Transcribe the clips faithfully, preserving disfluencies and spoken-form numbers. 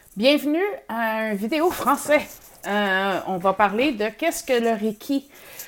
Bienvenue à une vidéo français. Euh, on va parler de qu'est-ce que le Reiki.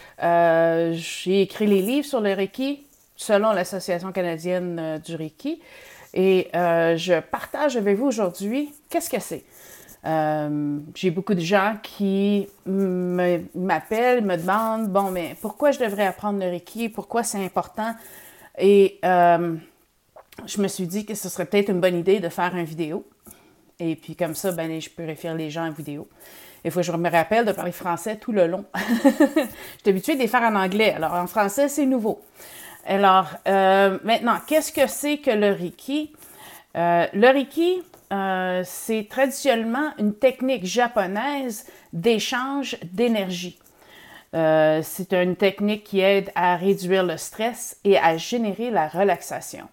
Euh, j'ai écrit les livres sur le Reiki selon l'Association canadienne euh, du Reiki et euh, je partage avec vous aujourd'hui qu'est-ce que c'est. Euh, j'ai beaucoup de gens qui m'appellent, me demandent, bon, mais pourquoi je devrais apprendre le Reiki, pourquoi c'est important? Et euh, je me suis dit que ce serait peut-être une bonne idée de faire une vidéo. Et puis comme ça, ben, je peux référer les gens en vidéo. Il faut que je me rappelle de parler français tout le long. Je suis habituée de les faire en anglais. Alors en français, c'est nouveau. Alors euh, maintenant, qu'est-ce que c'est que le Reiki? Euh, le Reiki, euh, c'est traditionnellement une technique japonaise d'échange d'énergie. Euh, c'est une technique qui aide à réduire le stress et à générer la relaxation.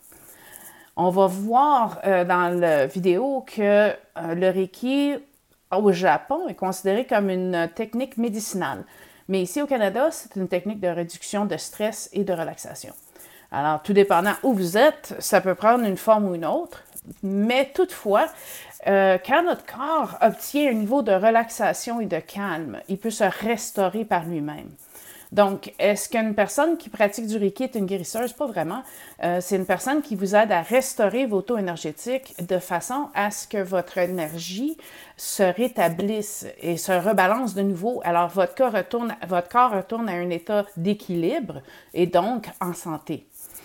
On va voir euh, dans la vidéo que euh, le Reiki au Japon est considéré comme une technique médicinale. Mais ici au Canada, c'est une technique de réduction de stress et de relaxation. Alors, tout dépendant où vous êtes, ça peut prendre une forme ou une autre. Mais toutefois, euh, quand notre corps obtient un niveau de relaxation et de calme, il peut se restaurer par lui-même. Donc, est-ce qu'une personne qui pratique du Reiki est une guérisseuse? Pas vraiment. Euh, c'est une personne qui vous aide à restaurer vos taux énergétiques de façon à ce que votre énergie se rétablisse et se rebalance de nouveau. Alors, votre corps retourne, votre corps retourne à un état d'équilibre et donc en santé.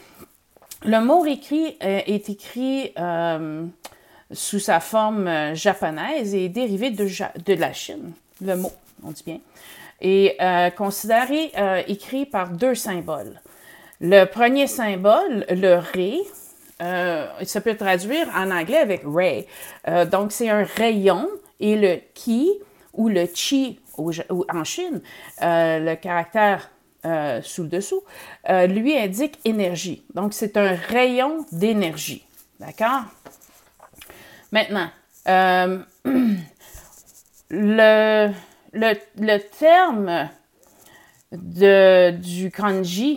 Le mot Reiki euh, est écrit euh, sous sa forme japonaise et est dérivé de, de la Chine. Le mot, on dit bien. Et euh, considéré, euh, écrit par deux symboles. Le premier symbole, le Rei, euh, ça peut traduire en anglais avec Ray. Euh, donc, c'est un rayon et le Ki ou le Chi au, ou en Chine, euh, le caractère euh, sous le dessous, euh, lui indique énergie. Donc, c'est un rayon d'énergie. D'accord? Maintenant, euh, le... Le, le terme de, du kanji,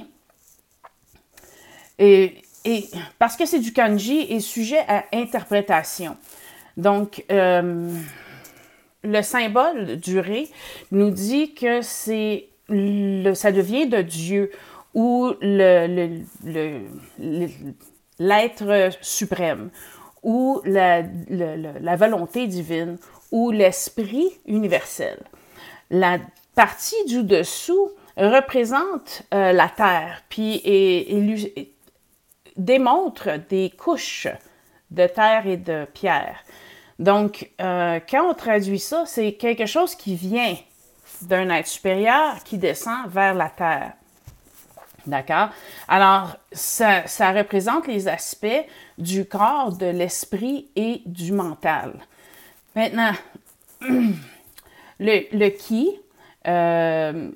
est, est, parce que c'est du kanji, est sujet à interprétation. Donc, euh, le symbole du Rei nous dit que c'est le, ça devient de Dieu ou le, le, le, le, l'être suprême ou la, le, la volonté divine ou l'esprit universel. La partie du dessous représente euh, la Terre, puis et, et, et démontre des couches de terre et de pierre. Donc, euh, quand on traduit ça, c'est quelque chose qui vient d'un être supérieur qui descend vers la Terre. D'accord? Alors, ça, ça représente les aspects du corps, de l'esprit et du mental. Maintenant, Le, le Ki, euh,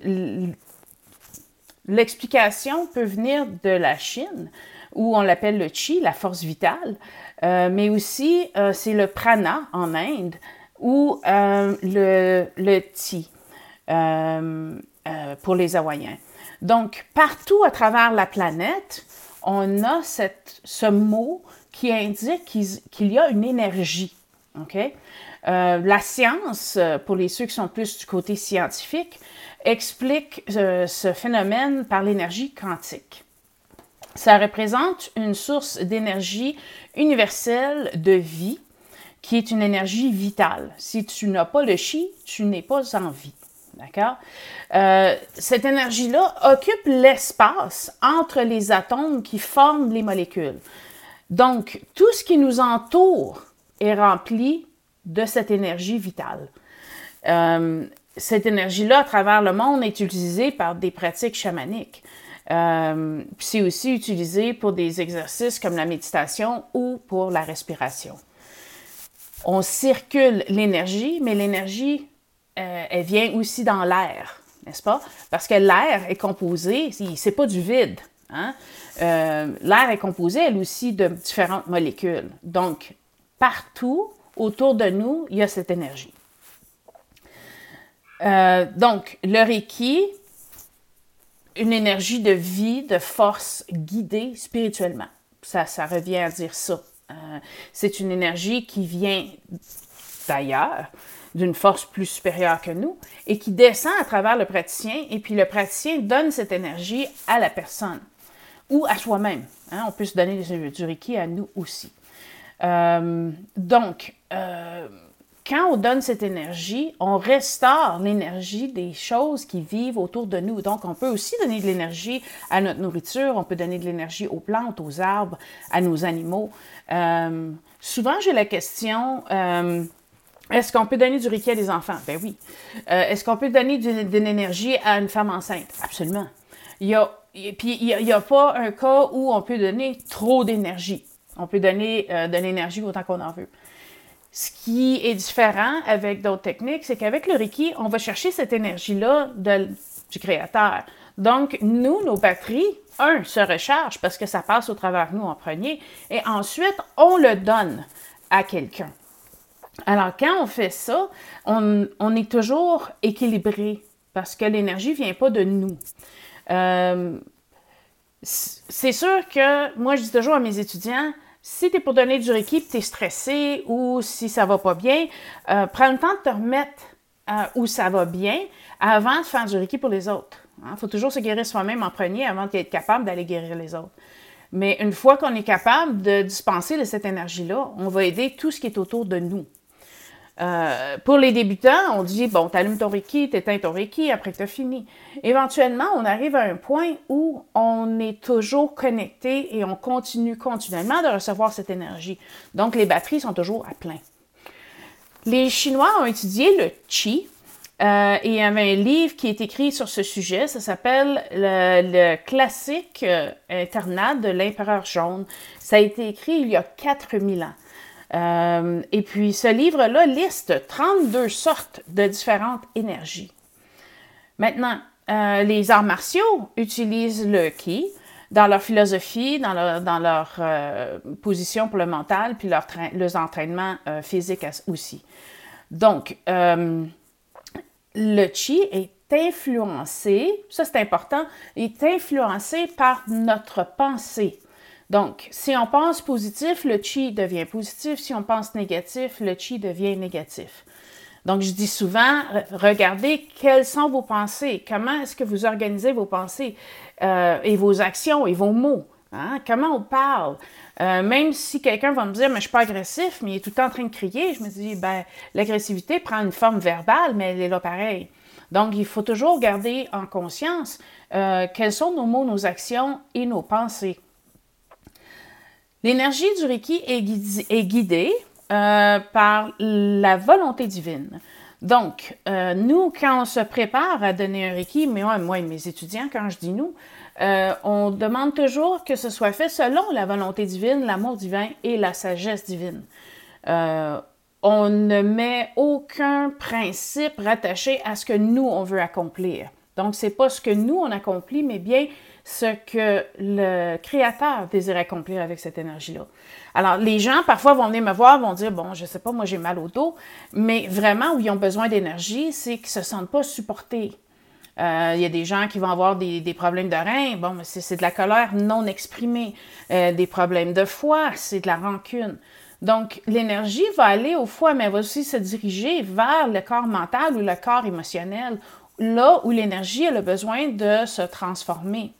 l'explication peut venir de la Chine, où on l'appelle le Chi, la force vitale, euh, mais aussi euh, c'est le Prana en Inde, ou euh, le, le Ti euh, euh, pour les Hawaïens. Donc, partout à travers la planète, on a cette, ce mot qui indique qu'il, qu'il y a une énergie. OK? Euh, la science, pour les ceux qui sont plus du côté scientifique, explique euh, ce phénomène par l'énergie quantique. Ça représente une source d'énergie universelle de vie qui est une énergie vitale. Si tu n'as pas le chi, tu n'es pas en vie. D'accord? Euh, cette énergie-là occupe l'espace entre les atomes qui forment les molécules. Donc, tout ce qui nous entoure est rempli de cette énergie vitale. Euh, cette énergie-là, à travers le monde, est utilisée par des pratiques chamaniques. Euh, c'est aussi utilisé pour des exercices comme la méditation ou pour la respiration. On circule l'énergie, mais l'énergie, euh, elle vient aussi dans l'air, n'est-ce pas? Parce que l'air est composé, c'est pas du vide. Hein? Euh, l'air est composé, elle aussi, de différentes molécules. Donc, partout autour de nous, il y a cette énergie. Euh, donc, le Reiki, une énergie de vie, de force guidée spirituellement. Ça, ça revient à dire ça. Euh, c'est une énergie qui vient d'ailleurs, d'une force plus supérieure que nous, et qui descend à travers le praticien, et puis le praticien donne cette énergie à la personne ou à soi-même. Hein? On peut se donner du Reiki à nous aussi. Euh, donc, euh, quand on donne cette énergie, on restaure l'énergie des choses qui vivent autour de nous. Donc, on peut aussi donner de l'énergie à notre nourriture, on peut donner de l'énergie aux plantes, aux arbres, à nos animaux. Euh, souvent, j'ai la question, euh, est-ce qu'on peut donner du Reiki à des enfants? Ben oui. Euh, est-ce qu'on peut donner de, de l'énergie à une femme enceinte? Absolument. Il y a, et puis, il n'y a, a pas un cas où on peut donner trop d'énergie. On peut donner euh, de l'énergie autant qu'on en veut. Ce qui est différent avec d'autres techniques, c'est qu'avec le Reiki, on va chercher cette énergie-là de, du Créateur. Donc, nous, nos batteries, un, se rechargent parce que ça passe au travers de nous en premier, et ensuite, on le donne à quelqu'un. Alors, quand on fait ça, on, on est toujours équilibré parce que l'énergie ne vient pas de nous. Euh, c'est sûr que, moi, je dis toujours à mes étudiants, si tu es pour donner du Reiki et tu es stressé ou si ça va pas bien, euh, prends le temps de te remettre euh, où ça va bien avant de faire du Reiki pour les autres. Il hein? faut toujours se guérir soi-même en premier avant d'être capable d'aller guérir les autres. Mais une fois qu'on est capable de dispenser de cette énergie-là, on va aider tout ce qui est autour de nous. Euh, pour les débutants, on dit, bon, tu allumes ton Reiki, tu éteins ton Reiki après que tu as fini. Éventuellement, on arrive à un point où on est toujours connecté et on continue continuellement de recevoir cette énergie. Donc, les batteries sont toujours à plein. Les Chinois ont étudié le Qi euh, et il y avait un livre qui est écrit sur ce sujet. Ça s'appelle le, le classique euh, internat de l'Empereur jaune. Ça a été écrit il y a quatre mille ans. Euh, et puis, ce livre-là liste trente-deux sortes de différentes énergies. Maintenant, euh, les arts martiaux utilisent le Qi dans leur philosophie, dans leur, dans leur euh, position pour le mental, puis leur leurs entraînements euh, physiques aussi. Donc, euh, le Qi est influencé, ça c'est important, est influencé par notre pensée. Donc, si on pense positif, le Qi devient positif. Si on pense négatif, le Qi devient négatif. Donc, je dis souvent, regardez quelles sont vos pensées. Comment est-ce que vous organisez vos pensées euh, et vos actions et vos mots? Hein? Comment on parle? Euh, même si quelqu'un va me dire, mais je ne suis pas agressif, mais il est tout le temps en train de crier, je me dis, ben, l'agressivité prend une forme verbale, mais elle est là pareil. Donc, il faut toujours garder en conscience euh, quels sont nos mots, nos actions et nos pensées. L'énergie du Reiki est guidée, est guidée euh, par la volonté divine. Donc, euh, nous, quand on se prépare à donner un Reiki, mais moi, moi et mes étudiants, quand je dis nous, euh, on demande toujours que ce soit fait selon la volonté divine, l'amour divin et la sagesse divine. Euh, on ne met aucun principe rattaché à ce que nous, on veut accomplir. Donc, ce n'est pas ce que nous, on accomplit, mais bien ce que le Créateur désire accomplir avec cette énergie-là. Alors, les gens, parfois, vont venir me voir, vont dire, bon, je ne sais pas, moi, j'ai mal au dos, mais vraiment, où ils ont besoin d'énergie, c'est qu'ils ne se sentent pas supportés. Euh, il y a des gens qui vont avoir des, des problèmes de reins, bon, c'est, c'est de la colère non exprimée. Euh, des problèmes de foie, c'est de la rancune. Donc, l'énergie va aller au foie, mais elle va aussi se diriger vers le corps mental ou le corps émotionnel, là où l'énergie a le besoin de se transformer.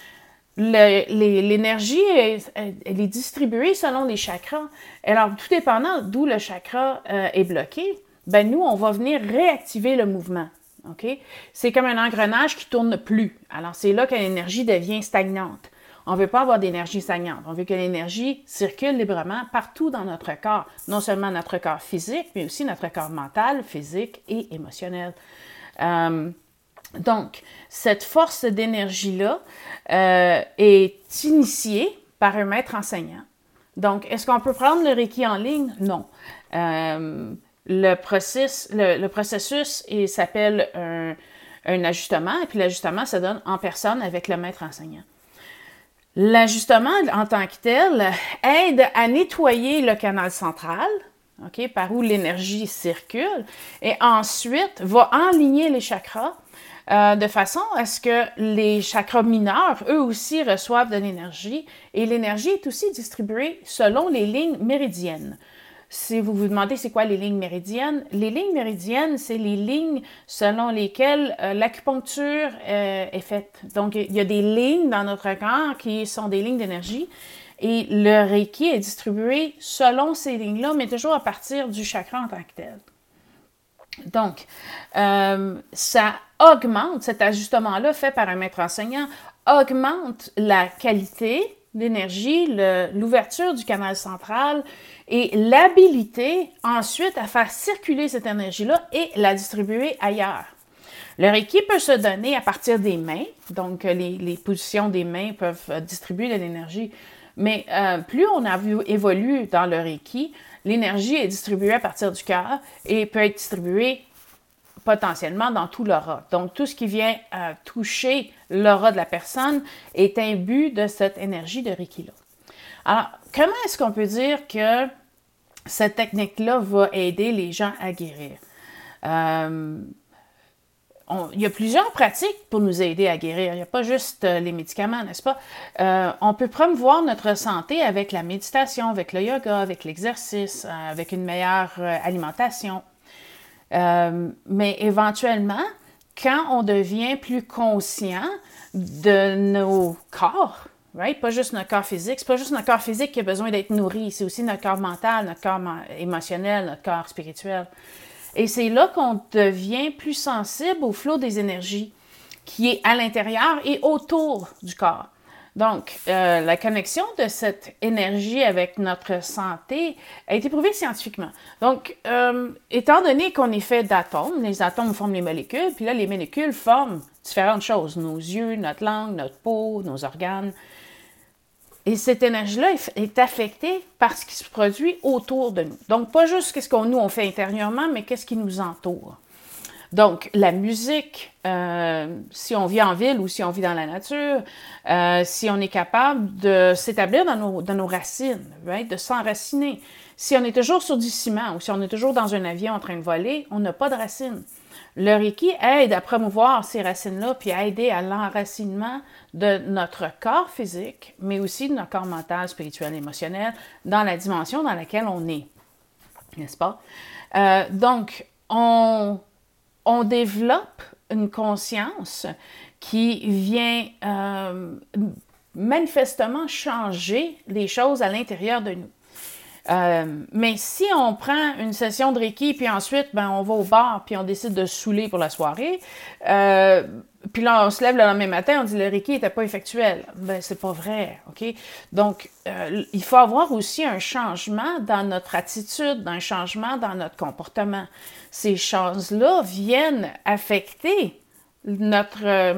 Le, les, l'énergie, elle, elle est distribuée selon les chakras. Alors, tout dépendant d'où le chakra euh, est bloqué, ben nous, on va venir réactiver le mouvement. Okay? C'est comme un engrenage qui ne tourne plus. Alors, c'est là que l'énergie devient stagnante. On ne veut pas avoir d'énergie stagnante. On veut que l'énergie circule librement partout dans notre corps. Non seulement notre corps physique, mais aussi notre corps mental, physique et émotionnel. Euh, Donc, cette force d'énergie-là euh, est initiée par un maître enseignant. Donc, est-ce qu'on peut prendre le Reiki en ligne? Non. Euh, le, process, le, le processus il s'appelle un, un ajustement, et puis l'ajustement se donne en personne avec le maître enseignant. L'ajustement, en tant que tel, aide à nettoyer le canal central, okay, par où l'énergie circule, et ensuite va enligner les chakras euh, de façon à ce que les chakras mineurs, eux aussi, reçoivent de l'énergie, et l'énergie est aussi distribuée selon les lignes méridiennes. si vous vous demandez c'est quoi les lignes méridiennes, les lignes méridiennes, c'est les lignes selon lesquelles euh, l'acupuncture euh, est faite. Donc, il y a des lignes dans notre corps qui sont des lignes d'énergie et le Reiki est distribué selon ces lignes-là, mais toujours à partir du chakra en tant que tel. Donc, euh, ça augmente, cet ajustement-là fait par un maître enseignant, augmente la qualité d'énergie, le, l'ouverture du canal central et l'habilité ensuite à faire circuler cette énergie-là et la distribuer ailleurs. Le Reiki peut se donner à partir des mains, donc les, les positions des mains peuvent distribuer de l'énergie, mais euh, plus on a vu, évolue dans le Reiki, l'énergie est distribuée à partir du cœur et peut être distribuée potentiellement dans tout l'aura. Donc, tout ce qui vient euh, toucher l'aura de la personne est imbu de cette énergie de Reiki-là. Alors, comment est-ce qu'on peut dire que cette technique-là va aider les gens à guérir? Euh, on, il y a plusieurs pratiques pour nous aider à guérir. Il n'y a pas juste euh, les médicaments, n'est-ce pas? Euh, on peut promouvoir notre santé avec la méditation, avec le yoga, avec l'exercice, euh, avec une meilleure euh, alimentation. Euh, mais éventuellement, quand on devient plus conscient de nos corps, right? Pas juste notre corps physique, c'est pas juste notre corps physique qui a besoin d'être nourri, c'est aussi notre corps mental, notre corps émotionnel, notre corps spirituel. Et c'est là qu'on devient plus sensible au flot des énergies qui est à l'intérieur et autour du corps. Donc, euh, la connexion de cette énergie avec notre santé a été prouvée scientifiquement. Donc, euh, étant donné qu'on est fait d'atomes, les atomes forment les molécules, puis là, les molécules forment différentes choses, nos yeux, notre langue, notre peau, nos organes. Et cette énergie-là est, est affectée par ce qui se produit autour de nous. Donc, pas juste ce qu'on nous on fait intérieurement, mais qu'est-ce qui nous entoure. Donc, la musique, euh, si on vit en ville ou si on vit dans la nature, euh, si on est capable de s'établir dans nos, dans nos racines, right? De s'enraciner. Si on est toujours sur du ciment ou si on est toujours dans un avion en train de voler, on n'a pas de racines. Le Reiki aide à promouvoir ces racines-là puis à aider à l'enracinement de notre corps physique, mais aussi de notre corps mental, spirituel, émotionnel, dans la dimension dans laquelle on est. N'est-ce pas? Euh, donc, on... on développe une conscience qui vient euh, manifestement changer les choses à l'intérieur de nous. Euh, mais si on prend une session de Reiki, puis ensuite, ben, on va au bar, puis on décide de se saouler pour la soirée, euh, puis là, on se lève le lendemain matin, on dit le Reiki n'était pas effectuel. Ben, c'est pas vrai, OK? Donc, euh, il faut avoir aussi un changement dans notre attitude, un changement dans notre comportement. Ces choses-là viennent affecter notre euh,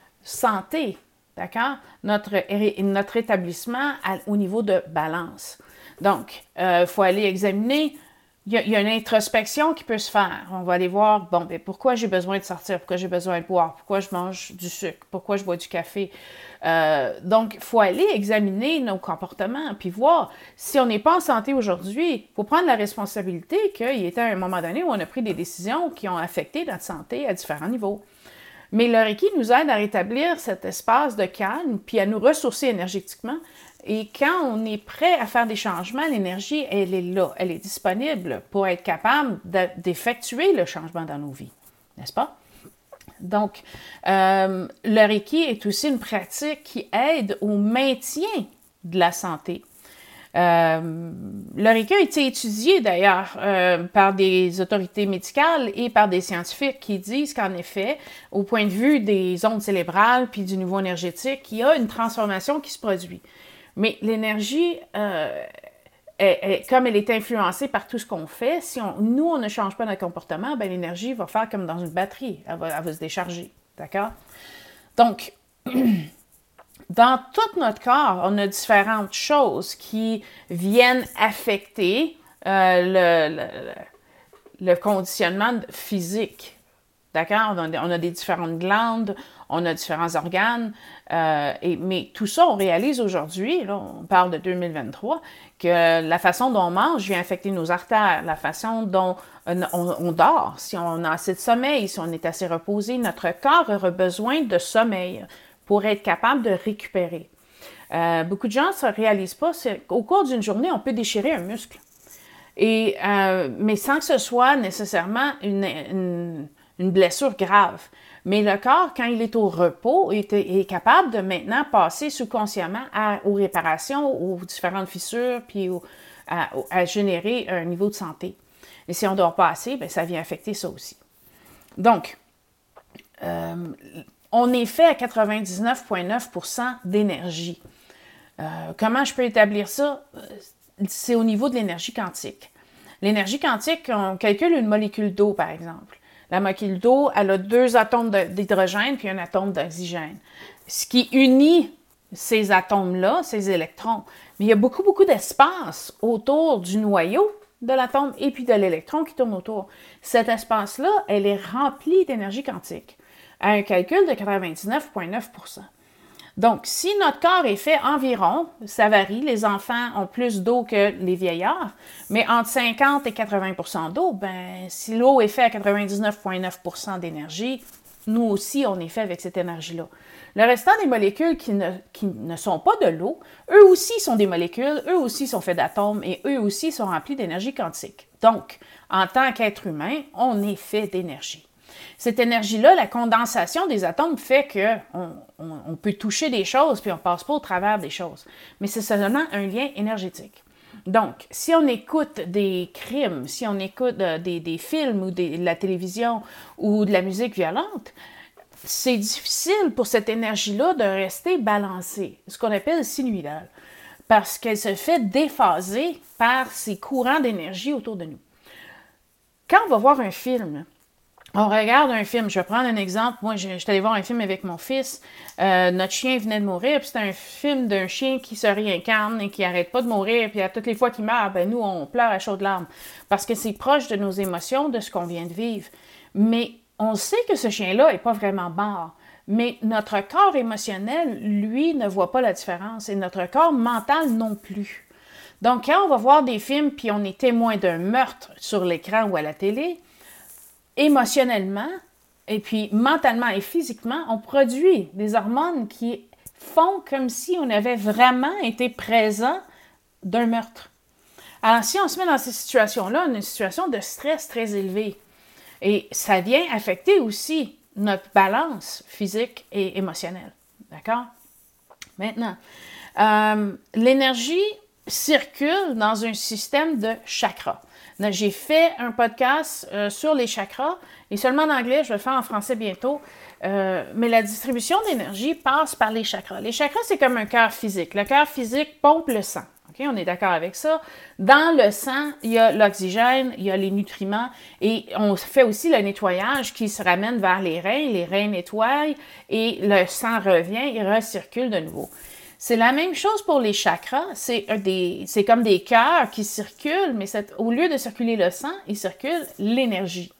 santé, d'accord? Notre, notre établissement à, au niveau de balance. Donc, il euh, faut aller examiner. Il y, a, il y a une introspection qui peut se faire. On va aller voir, bon, ben, pourquoi j'ai besoin de sortir, pourquoi j'ai besoin de boire, pourquoi je mange du sucre, pourquoi je bois du café. Euh, donc, il faut aller examiner nos comportements, puis voir si on n'est pas en santé aujourd'hui, il faut prendre la responsabilité qu'il y était un moment donné où on a pris des décisions qui ont affecté notre santé à différents niveaux. Mais le Reiki nous aide à rétablir cet espace de calme, puis à nous ressourcer énergétiquement. Et quand on est prêt à faire des changements, l'énergie, elle est là, elle est disponible pour être capable de, d'effectuer le changement dans nos vies, n'est-ce pas? Donc, euh, le Reiki est aussi une pratique qui aide au maintien de la santé. Euh, le Reiki a été étudié d'ailleurs euh, par des autorités médicales et par des scientifiques qui disent qu'en effet, au point de vue des ondes cérébrales puis du niveau énergétique, il y a une transformation qui se produit. Mais l'énergie, euh, est, est, comme elle est influencée par tout ce qu'on fait, si on, nous, on ne change pas notre comportement, ben, l'énergie va faire comme dans une batterie. Elle va, elle va se décharger. D'accord? Donc, dans tout notre corps, on a différentes choses qui viennent affecter euh, le, le, le conditionnement physique. D'accord? On a, on a des différentes glandes, on a différents organes, euh, et, mais tout ça, on réalise aujourd'hui, là, on parle de deux mille vingt-trois, que la façon dont on mange vient affecter nos artères, la façon dont on, on, on dort, si on a assez de sommeil, si on est assez reposé, notre corps aura besoin de sommeil pour être capable de récupérer. Euh, beaucoup de gens ne se réalisent pas, c'est qu'au cours d'une journée, on peut déchirer un muscle. Et, euh, mais sans que ce soit nécessairement une, une, une blessure grave. Mais le corps, quand il est au repos, est, est capable de maintenant passer sous-consciemment à, aux réparations, aux différentes fissures, puis au, à, à générer un niveau de santé. Et si on ne dort pas assez, bien, ça vient affecter ça aussi. Donc, euh, on est fait à quatre-vingt-dix-neuf virgule neuf pour cent d'énergie. Euh, comment je peux établir ça? C'est au niveau de l'énergie quantique. L'énergie quantique, on calcule une molécule d'eau, par exemple. La molécule d'eau, elle a deux atomes d'hydrogène puis un atome d'oxygène. Ce qui unit ces atomes-là, ces électrons. Mais il y a beaucoup, beaucoup d'espace autour du noyau de l'atome et puis de l'électron qui tourne autour. Cet espace-là, elle est remplie d'énergie quantique à un calcul de quatre-vingt-dix-neuf virgule neuf pour cent. Donc, si notre corps est fait environ, ça varie, les enfants ont plus d'eau que les vieillards, mais entre cinquante et quatre-vingts pour cent d'eau, ben, si l'eau est faite à quatre-vingt-dix-neuf virgule neuf pour cent d'énergie, nous aussi, on est fait avec cette énergie-là. Le restant des molécules qui ne, qui ne sont pas de l'eau, eux aussi sont des molécules, eux aussi sont faits d'atomes et eux aussi sont remplis d'énergie quantique. Donc, en tant qu'être humain, on est fait d'énergie. Cette énergie-là, la condensation des atomes fait qu'on on, on peut toucher des choses puis on ne passe pas au travers des choses. Mais c'est seulement un lien énergétique. Donc, si on écoute des crimes, si on écoute euh, des, des films ou des, de la télévision ou de la musique violente, c'est difficile pour cette énergie-là de rester balancée, ce qu'on appelle sinusoïdale, parce qu'elle se fait déphaser par ces courants d'énergie autour de nous. Quand on va voir un film, on regarde un film, je vais prendre un exemple. Moi, je, je suis allée voir un film avec mon fils. Euh, notre chien venait de mourir, puis c'était un film d'un chien qui se réincarne et qui n'arrête pas de mourir, puis à toutes les fois qu'il meurt, ben nous, on pleure à chaudes larmes, parce que c'est proche de nos émotions, de ce qu'on vient de vivre. Mais on sait que ce chien-là n'est pas vraiment mort, mais notre corps émotionnel, lui, ne voit pas la différence, et notre corps mental non plus. Donc, quand on va voir des films, puis on est témoin d'un meurtre sur l'écran ou à la télé, émotionnellement, et puis mentalement et physiquement, on produit des hormones qui font comme si on avait vraiment été présent d'un meurtre. Alors, si on se met dans ces situations-là, une situation de stress très élevée, et ça vient affecter aussi notre balance physique et émotionnelle. D'accord? Maintenant, euh, l'énergie circule dans un système de chakras. J'ai fait un podcast euh, sur les chakras, et seulement en anglais, je vais le faire en français bientôt, euh, mais la distribution d'énergie passe par les chakras. Les chakras, c'est comme un cœur physique. Le cœur physique pompe le sang. Okay? On est d'accord avec ça. Dans le sang, il y a l'oxygène, il y a les nutriments, et on fait aussi le nettoyage qui se ramène vers les reins. Les reins nettoient, et le sang revient, il recircule de nouveau. C'est la même chose pour les chakras, c'est, des, c'est comme des cœurs qui circulent, mais c'est, au lieu de circuler le sang, il circule l'énergie.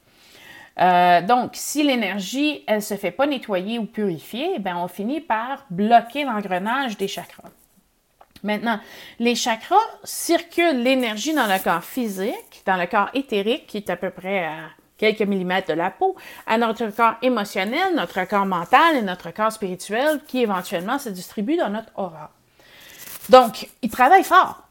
Euh, donc, si l'énergie, elle ne se fait pas nettoyer ou purifier, ben on finit par bloquer l'engrenage des chakras. Maintenant, les chakras circulent l'énergie dans le corps physique, dans le corps éthérique, qui est à peu près à quelques millimètres de la peau, à notre corps émotionnel, notre corps mental et notre corps spirituel qui éventuellement se distribuent dans notre aura. Donc, ils travaillent fort.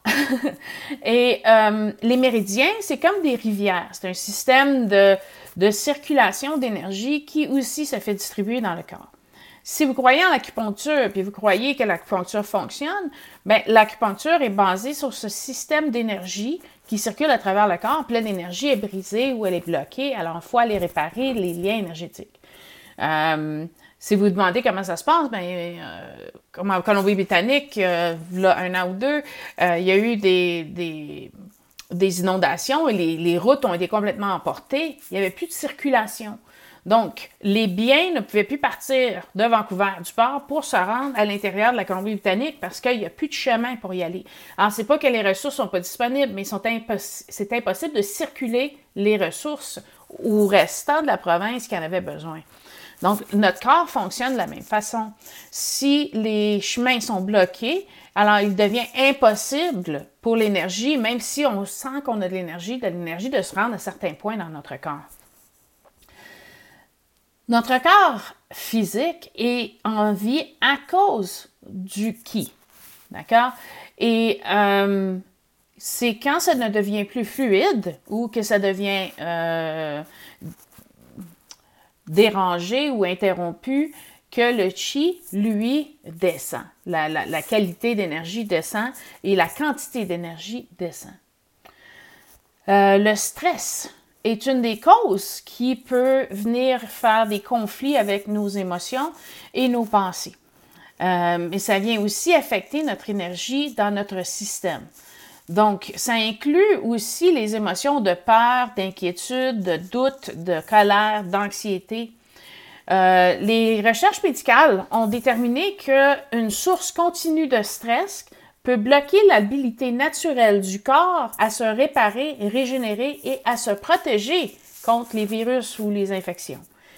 Et euh, les méridiens, c'est comme des rivières. C'est un système de, de circulation d'énergie qui aussi se fait distribuer dans le corps. Si vous croyez en l'acupuncture, puis vous croyez que l'acupuncture fonctionne, bien, l'acupuncture est basée sur ce système d'énergie qui circule à travers le corps, puis là, l'énergie est brisée ou elle est bloquée, alors il faut aller réparer les liens énergétiques. Euh, si vous vous demandez comment ça se passe, bien, euh, comme en Colombie-Britannique, euh, là, un an ou deux, euh, il y a eu des, des, des inondations et les, les routes ont été complètement emportées. Il n'y avait plus de circulation. Donc, les biens ne pouvaient plus partir de Vancouver, du port, pour se rendre à l'intérieur de la Colombie-Britannique parce qu'il n'y a plus de chemin pour y aller. Alors, c'est pas que les ressources sont pas disponibles, mais ils sont impos- c'est impossible de circuler les ressources au restant de la province qui en avait besoin. Donc, notre corps fonctionne de la même façon. Si les chemins sont bloqués, alors il devient impossible pour l'énergie, même si on sent qu'on a de l'énergie, de l'énergie de se rendre à certains points dans notre corps. Notre corps physique est en vie à cause du ki, d'accord? Et euh, c'est quand ça ne devient plus fluide ou que ça devient euh, dérangé ou interrompu, que le chi, lui, descend. La, la, la qualité d'énergie descend et la quantité d'énergie descend. Euh, le stress est une des causes qui peut venir faire des conflits avec nos émotions et nos pensées. Euh, mais ça vient aussi affecter notre énergie dans notre système. Donc, ça inclut aussi les émotions de peur, d'inquiétude, de doute, de colère, d'anxiété. Euh, les recherches médicales ont déterminé qu'une source continue de stress peut bloquer l'habilité naturelle du corps à se réparer, régénérer et à se protéger contre les virus ou les infections.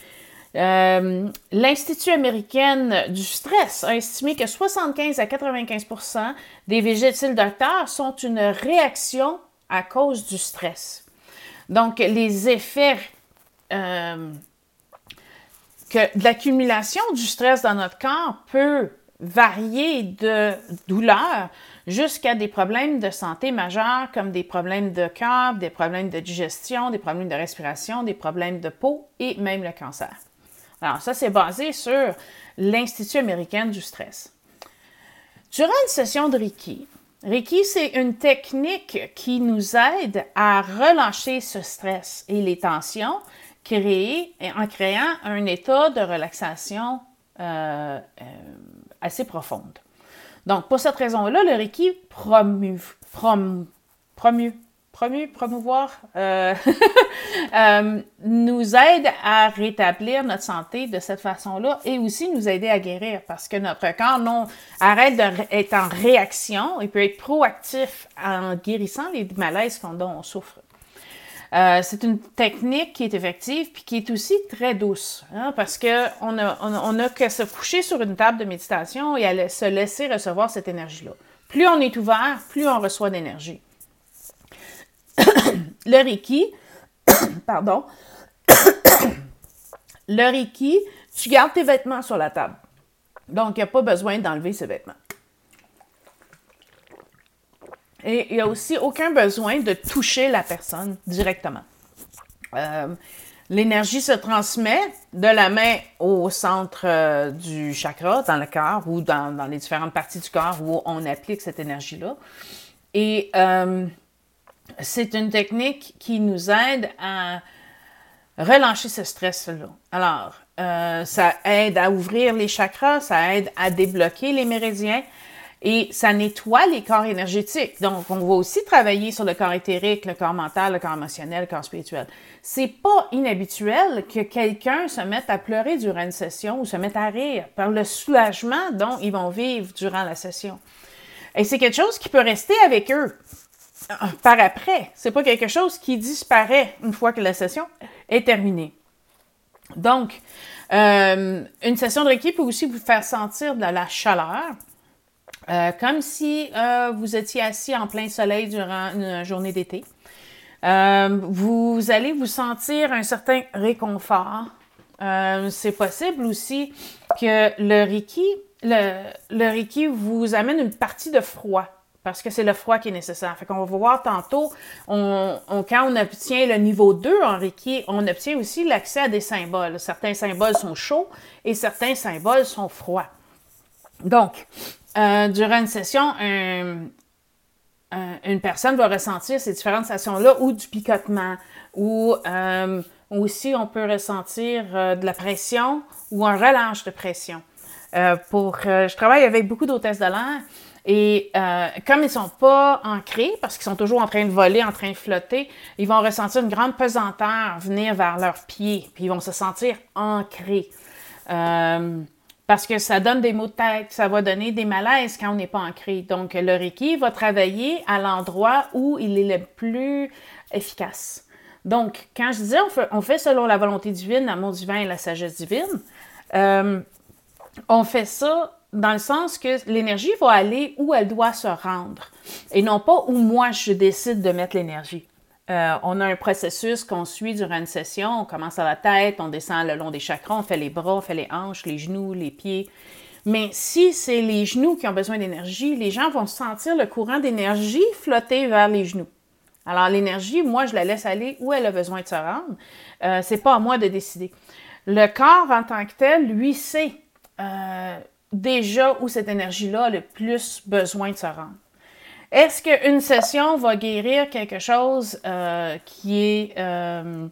Euh, L'Institut américain du stress a estimé que soixante-quinze à quatre-vingt-quinze pour cent des végétils-docteurs sont une réaction à cause du stress. Donc, les effets euh, que de l'accumulation du stress dans notre corps peut varier de douleur jusqu'à des problèmes de santé majeurs comme des problèmes de cœur, des problèmes de digestion, des problèmes de respiration, des problèmes de peau et même le cancer. Alors ça, c'est basé sur l'Institut américain du stress. Durant une session de Reiki, Reiki, c'est une technique qui nous aide à relâcher ce stress et les tensions créées en créant un état de relaxation euh, euh, assez profonde. Donc, pour cette raison-là, le Reiki promu, prom, promu, promu, promouvoir, euh, euh, nous aide à rétablir notre santé de cette façon-là et aussi nous aider à guérir parce que notre corps non, arrête d'être en réaction et peut être proactif en guérissant les malaises dont on souffre. Euh, c'est une technique qui est effective puis qui est aussi très douce, hein, parce qu'on a, on, on a que se coucher sur une table de méditation et à se laisser recevoir cette énergie-là. Plus on est ouvert, plus on reçoit d'énergie. Le Reiki, pardon, le Reiki, tu gardes tes vêtements sur la table. Donc, il n'y a pas besoin d'enlever ses vêtements. Et il n'y a aussi aucun besoin de toucher la personne directement. Euh, l'énergie se transmet de la main au centre euh, du chakra, dans le cœur ou dans, dans les différentes parties du corps où on applique cette énergie-là. Et euh, c'est une technique qui nous aide à relâcher ce stress-là. Alors, euh, ça aide à ouvrir les chakras, ça aide à débloquer les méridiens, et ça nettoie les corps énergétiques. Donc, on va aussi travailler sur le corps éthérique, le corps mental, le corps émotionnel, le corps spirituel. C'est pas inhabituel que quelqu'un se mette à pleurer durant une session ou se mette à rire par le soulagement dont ils vont vivre durant la session. Et c'est quelque chose qui peut rester avec eux par après. C'est pas quelque chose qui disparaît une fois que la session est terminée. Donc, euh, une session de Reiki peut aussi vous faire sentir de la chaleur. Euh, comme si euh, vous étiez assis en plein soleil durant une journée d'été. Euh, vous allez vous sentir un certain réconfort. Euh, c'est possible aussi que le Reiki, le, le Reiki vous amène une partie de froid, parce que c'est le froid qui est nécessaire. Fait qu'on va voir tantôt, on, on, quand on obtient le niveau deux en Reiki, on obtient aussi l'accès à des symboles. Certains symboles sont chauds et certains symboles sont froids. Donc, Euh, durant une session, un, un, une personne va ressentir ces différentes sensations-là ou du picotement, ou euh, aussi on peut ressentir euh, de la pression ou un relâche de pression. Euh, pour, euh, je travaille avec beaucoup d'hôtesses de l'air et euh, comme ils ne sont pas ancrés, parce qu'ils sont toujours en train de voler, en train de flotter, ils vont ressentir une grande pesanteur venir vers leurs pieds, puis ils vont se sentir ancrés. Euh, Parce que ça donne des maux de tête, ça va donner des malaises quand on n'est pas ancré. Donc, le Reiki va travailler à l'endroit où il est le plus efficace. Donc, quand je disais on fait, on fait selon la volonté divine, l'amour divin et la sagesse divine, euh, on fait ça dans le sens que l'énergie va aller où elle doit se rendre et non pas où moi je décide de mettre l'énergie. Euh, on a un processus qu'on suit durant une session. On commence à la tête, on descend le long des chakras, on fait les bras, on fait les hanches, les genoux, les pieds. Mais si c'est les genoux qui ont besoin d'énergie, les gens vont sentir le courant d'énergie flotter vers les genoux. Alors, l'énergie, moi, je la laisse aller où elle a besoin de se rendre. Euh, c'est pas à moi de décider. Le corps, en tant que tel, lui, sait euh, déjà où cette énergie-là a le plus besoin de se rendre. Est-ce qu'une session va guérir quelque chose euh, qui est euh,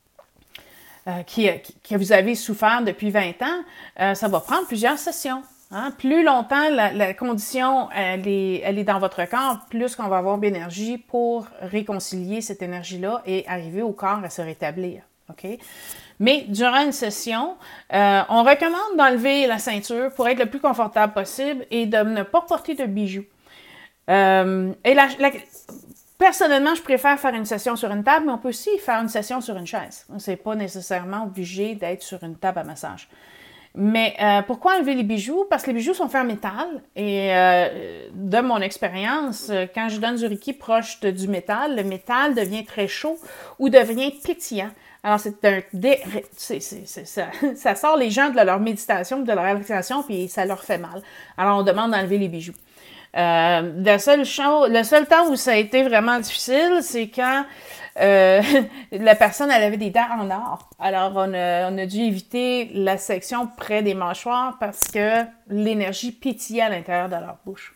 euh, qui, que vous avez souffert depuis vingt ans? Euh, ça va prendre plusieurs sessions. Hein? Plus longtemps la, la condition elle est, elle est dans votre corps, plus qu'on va avoir d'énergie pour réconcilier cette énergie-là et arriver au corps à se rétablir. OK? Mais durant une session, euh, on recommande d'enlever la ceinture pour être le plus confortable possible et de ne pas porter de bijoux. Euh, et la, la, personnellement, je préfère faire une session sur une table, mais on peut aussi faire une session sur une chaise. C'est pas nécessairement obligé d'être sur une table à massage. Mais euh, pourquoi enlever les bijoux? Parce que les bijoux sont faits en métal. Et euh, de mon expérience, quand je donne du Reiki proche de, du métal, le métal devient très chaud ou devient pétillant. Alors, c'est un dé... c'est, c'est, c'est, ça, ça sort les gens de leur méditation, de leur relaxation, puis ça leur fait mal. Alors, on demande d'enlever les bijoux. Euh, la seule chose, le seul temps où ça a été vraiment difficile, c'est quand euh, la personne elle avait des dents en or. Alors, on a, on a dû éviter la section près des mâchoires parce que l'énergie pétillait à l'intérieur de leur bouche.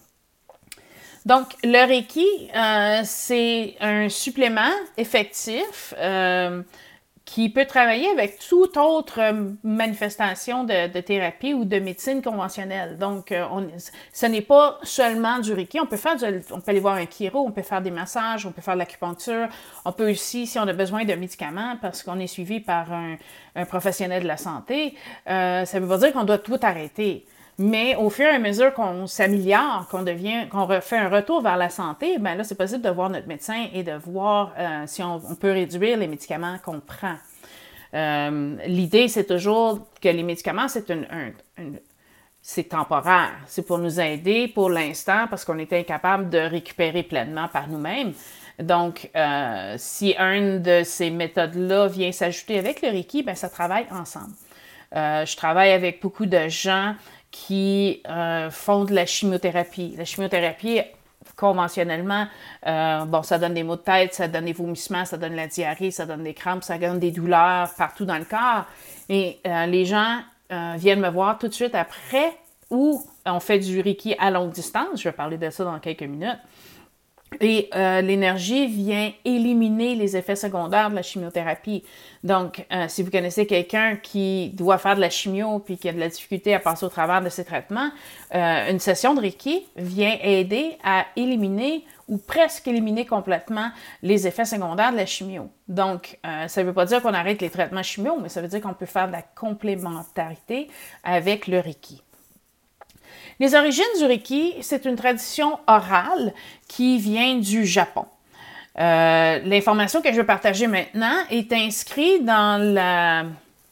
Donc, le Reiki, euh, c'est un supplément effectif euh, qui peut travailler avec toute autre manifestation de, de thérapie ou de médecine conventionnelle. Donc, on, ce n'est pas seulement du Reiki. On peut faire du, on peut aller voir un chiro, on peut faire des massages, on peut faire de l'acupuncture. On peut aussi, si on a besoin de médicaments, parce qu'on est suivi par un, un professionnel de la santé, euh, ça ne veut pas dire qu'on doit tout arrêter. Mais au fur et à mesure qu'on s'améliore, qu'on devient, qu'on refait un retour vers la santé, ben là, c'est possible de voir notre médecin et de voir euh, si on, on peut réduire les médicaments qu'on prend. Euh, l'idée, c'est toujours que les médicaments, c'est une, un, une, c'est temporaire. C'est pour nous aider pour l'instant parce qu'on est incapable de récupérer pleinement par nous-mêmes. Donc, euh, si une de ces méthodes-là vient s'ajouter avec le Reiki, ben ça travaille ensemble. Euh, je travaille avec beaucoup de gens qui euh, font de la chimiothérapie. La chimiothérapie, conventionnellement, euh, bon, ça donne des maux de tête, ça donne des vomissements, ça donne la diarrhée, ça donne des crampes, ça donne des douleurs partout dans le corps. Et euh, les gens euh, viennent me voir tout de suite après ou on fait du Reiki à longue distance. Je vais parler de ça dans quelques minutes. Et euh, l'énergie vient éliminer les effets secondaires de la chimiothérapie. Donc, euh, si vous connaissez quelqu'un qui doit faire de la chimio puis qui a de la difficulté à passer au travers de ses traitements, euh, une session de Reiki vient aider à éliminer ou presque éliminer complètement les effets secondaires de la chimio. Donc, euh, ça ne veut pas dire qu'on arrête les traitements chimio, mais ça veut dire qu'on peut faire de la complémentarité avec le Reiki. Les origines du Reiki, c'est une tradition orale qui vient du Japon. Euh, l'information que je vais partager maintenant est inscrite dans la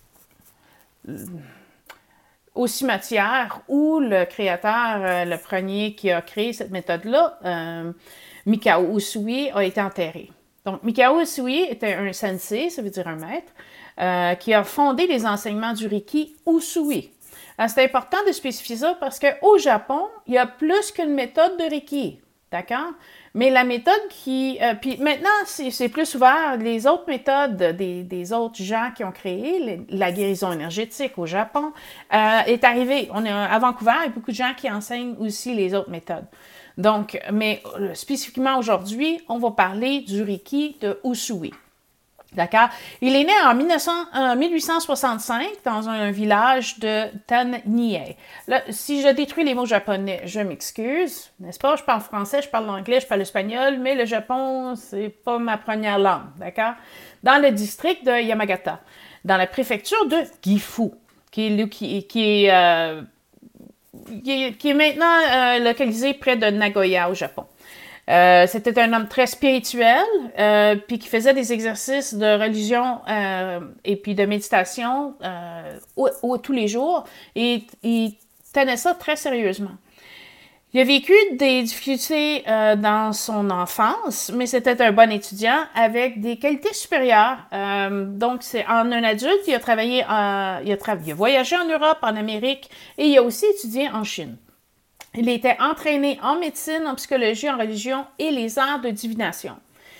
au cimetière où le créateur, euh, le premier qui a créé cette méthode-là, euh, Mikao Usui, a été enterré. Donc, Mikao Usui était un sensei, ça veut dire un maître, euh, qui a fondé les enseignements du Reiki Usui. C'est important de spécifier ça parce qu'au Japon, il y a plus qu'une méthode de Reiki, d'accord? Mais la méthode qui... Euh, puis maintenant, c'est, c'est plus ouvert. Les autres méthodes des, des autres gens qui ont créé les, la guérison énergétique au Japon euh, est arrivée. On est à Vancouver, il y a beaucoup de gens qui enseignent aussi les autres méthodes. Donc, mais euh, spécifiquement aujourd'hui, on va parler du Reiki de Usui. D'accord? Il est né en, mille neuf cents, en mille huit cent soixante-cinq dans un village de Tanie. Là, si je détruis les mots japonais, je m'excuse, n'est-ce pas? Je parle français, je parle anglais, je parle espagnol, mais le Japon, c'est pas ma première langue, d'accord? Dans le district de Yamagata, dans la préfecture de Gifu, qui est, qui, qui est, euh, qui est, qui est maintenant euh, localisé près de Nagoya au Japon. Euh, c'était un homme très spirituel, euh, puis qui faisait des exercices de religion euh, et puis de méditation euh, au, au, tous les jours, et il tenait ça très sérieusement. Il a vécu des difficultés euh, dans son enfance, mais c'était un bon étudiant avec des qualités supérieures. Euh, donc, c'est en un adulte, il a travaillé, en, il, a tra- il a voyagé en Europe, en Amérique, et il a aussi étudié en Chine. Il était entraîné en médecine, en psychologie, en religion et les arts de divination.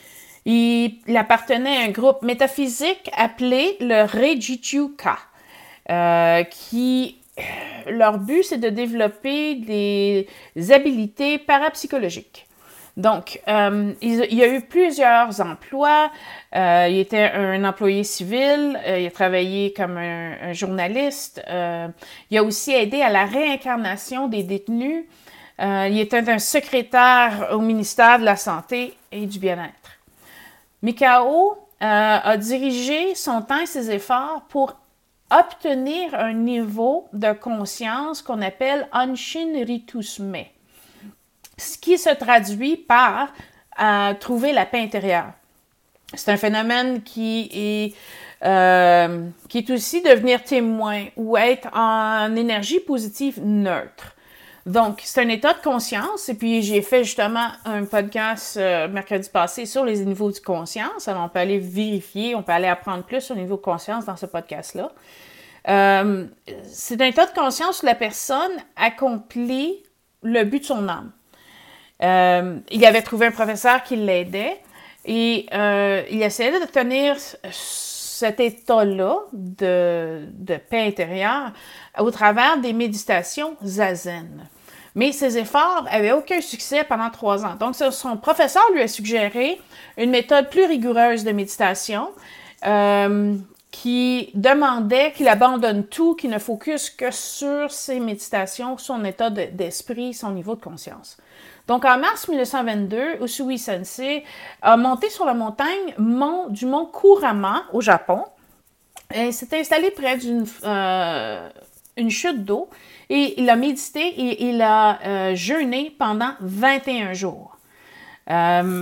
Il, il appartenait à un groupe métaphysique appelé le Reijichuka, euh, qui leur but, c'est de développer des habiletés parapsychologiques. Donc, euh, il, il y a eu plusieurs emplois. Euh, il était un employé civil. Euh, il a travaillé comme un, un journaliste. Euh, il a aussi aidé à la réincarnation des détenus. Euh, il était un secrétaire au ministère de la Santé et du Bien-être. Mikao euh, a dirigé son temps et ses efforts pour obtenir un niveau de conscience qu'on appelle Anshin Ritusme, ce qui se traduit par euh, trouver la paix intérieure. C'est un phénomène qui est, euh, qui est aussi devenir témoin ou être en énergie positive neutre. Donc, c'est un état de conscience, et puis j'ai fait justement un podcast euh, mercredi passé sur les niveaux de conscience. Alors, on peut aller vérifier, on peut aller apprendre plus sur le niveau de conscience dans ce podcast-là. Euh, c'est un état de conscience où la personne accomplit le but de son âme. Euh, il avait trouvé un professeur qui l'aidait et euh, il essayait de tenir cet état-là de, de paix intérieure au travers des méditations zazen. Mais ses efforts n'avaient aucun succès pendant trois ans. Donc, son professeur lui a suggéré une méthode plus rigoureuse de méditation euh, qui demandait qu'il abandonne tout, qu'il ne focus que sur ses méditations, son état de, d'esprit, son niveau de conscience. Donc, en mars mille neuf cent vingt-deux, Usui Sensei a monté sur la montagne mont, du mont Kurama, au Japon, et s'est installé près d'une euh, une chute d'eau, et il a médité et il a euh, jeûné pendant vingt et un jours. Euh,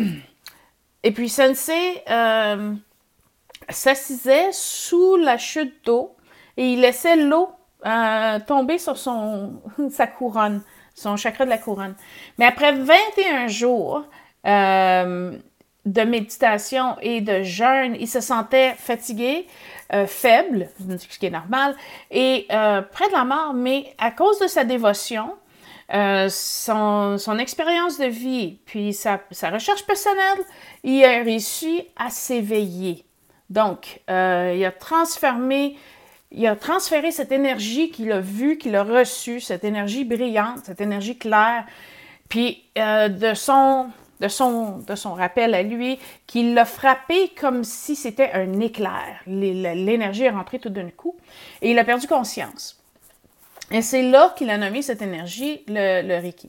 et puis, Sensei euh, s'assisait sous la chute d'eau et il laissait l'eau euh, tomber sur son, sa couronne, son chakra de la couronne. Mais après vingt et un jours euh, de méditation et de jeûne, il se sentait fatigué, euh, faible, ce qui est normal, et euh, près de la mort, mais à cause de sa dévotion, euh, son, son expérience de vie, puis sa, sa recherche personnelle, il a réussi à s'éveiller. Donc, euh, il a transformé, il a transféré cette énergie qu'il a vue, qu'il a reçue, cette énergie brillante, cette énergie claire, puis euh, de son, de son, de son rappel à lui, qu'il l'a frappé comme si c'était un éclair. L'énergie est rentrée tout d'un coup et il a perdu conscience. Et c'est là qu'il a nommé cette énergie le, le Reiki.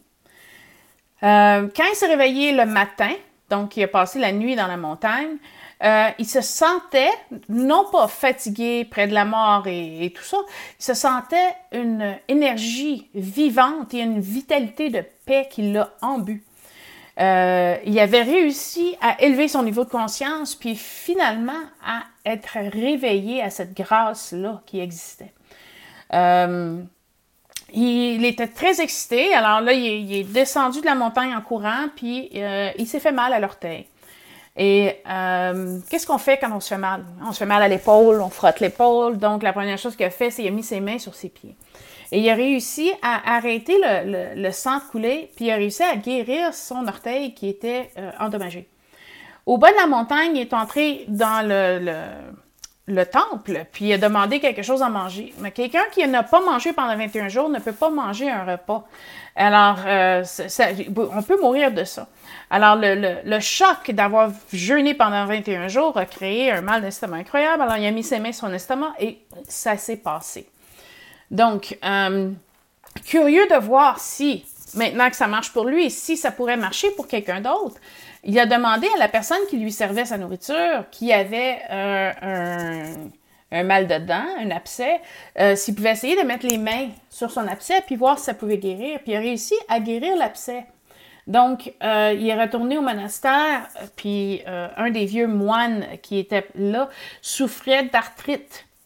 Euh, quand il s'est réveillé le matin, donc il a passé la nuit dans la montagne, Euh, il se sentait, non pas fatigué, près de la mort et, et tout ça, il se sentait une énergie vivante et une vitalité de paix qui l'a embu. Euh, il avait réussi à élever son niveau de conscience, puis finalement à être réveillé à cette grâce-là qui existait. Euh, il était très excité, alors là, il est, il est descendu de la montagne en courant, puis euh, il s'est fait mal à l'orteil. Et euh, qu'est-ce qu'on fait quand on se fait mal? On se fait mal à l'épaule, on frotte l'épaule. Donc, la première chose qu'il a fait, c'est qu'il a mis ses mains sur ses pieds. Et il a réussi à arrêter le, le, le sang de couler, puis il a réussi à guérir son orteil qui était euh, endommagé. Au bas de la montagne, il est entré dans le, le, le temple, puis il a demandé quelque chose à manger. Mais quelqu'un qui n'a pas mangé pendant vingt et un jours ne peut pas manger un repas. Alors, euh, ça, ça, on peut mourir de ça. Alors, le, le, le choc d'avoir jeûné pendant vingt et un jours a créé un mal d'estomac incroyable. Alors, il a mis ses mains sur son estomac et ça s'est passé. Donc, euh, curieux de voir si, maintenant que ça marche pour lui, si ça pourrait marcher pour quelqu'un d'autre, il a demandé à la personne qui lui servait sa nourriture, qui avait euh, un... un mal de dents, un abcès, euh, s'il pouvait essayer de mettre les mains sur son abcès puis voir si ça pouvait guérir. Puis il a réussi à guérir l'abcès. Donc, euh, il est retourné au monastère, puis euh, un des vieux moines qui était là souffrait d'arthrite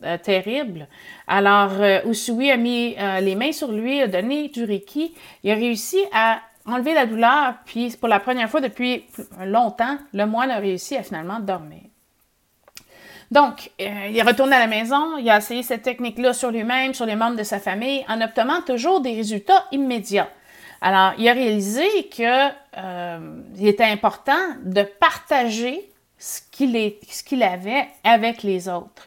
euh, terrible. Alors, euh, Usui a mis euh, les mains sur lui, a donné du Reiki. Il a réussi à enlever la douleur, puis pour la première fois depuis longtemps, le moine a réussi à finalement dormir. Donc, euh, il est retourné à la maison, il a essayé cette technique-là sur lui-même, sur les membres de sa famille, en obtenant toujours des résultats immédiats. Alors, il a réalisé que euh, il était important de partager ce qu'il est, ce qu'il avait avec les autres.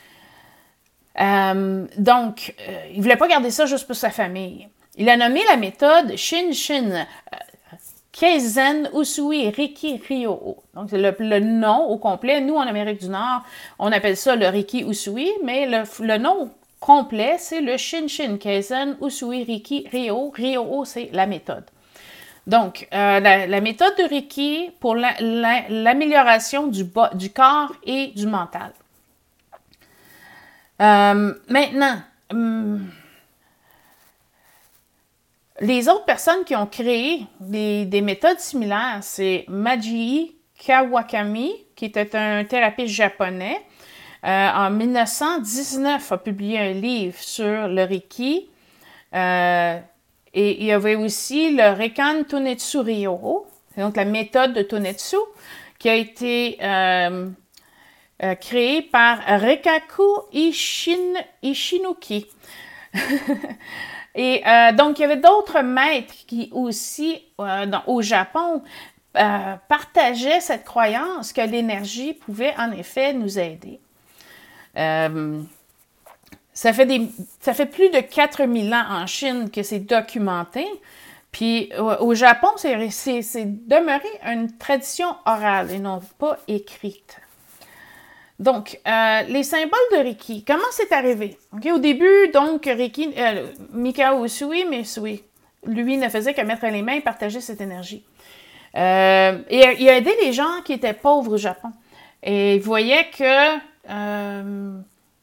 Euh, donc, euh, il ne voulait pas garder ça juste pour sa famille. Il a nommé la méthode Shin-Shin euh, Keizen Usui Reiki Ryo. Donc, c'est le, le nom au complet. Nous, en Amérique du Nord, on appelle ça le Reiki Usui, mais le, le nom complet, c'est le Shin-Shin Keizen Usui Reiki Ryo. Ryo, c'est la méthode. Donc, euh, la, la méthode de Reiki pour la, la, l'amélioration du, bas, du corps et du mental. Euh, maintenant, hum, les autres personnes qui ont créé des, des méthodes similaires, c'est Maji Kawakami, qui était un thérapeute japonais. Euh, en mille neuf cent dix-neuf, a publié un livre sur le Reiki. Euh, et il y avait aussi le Reikan Tonetsu Ryo, donc la méthode de Tonetsu, qui a été euh, euh, créée par Rekaku Ishin, Ishinuki. Et euh, donc, il y avait d'autres maîtres qui aussi, euh, dans, au Japon, euh, partageaient cette croyance que l'énergie pouvait en effet nous aider. Euh, ça, fait des, ça fait plus de quatre mille ans en Chine que c'est documenté. Puis au, au Japon, c'est, c'est, c'est demeuré une tradition orale et non pas écrite. Donc, euh, les symboles de Reiki, comment c'est arrivé? Okay, au début, donc, Reiki, euh, Mikao Usui, mais Usui, lui ne faisait que mettre les mains et partager cette énergie. Euh, et il a aidé les gens qui étaient pauvres au Japon. Et il voyait que euh,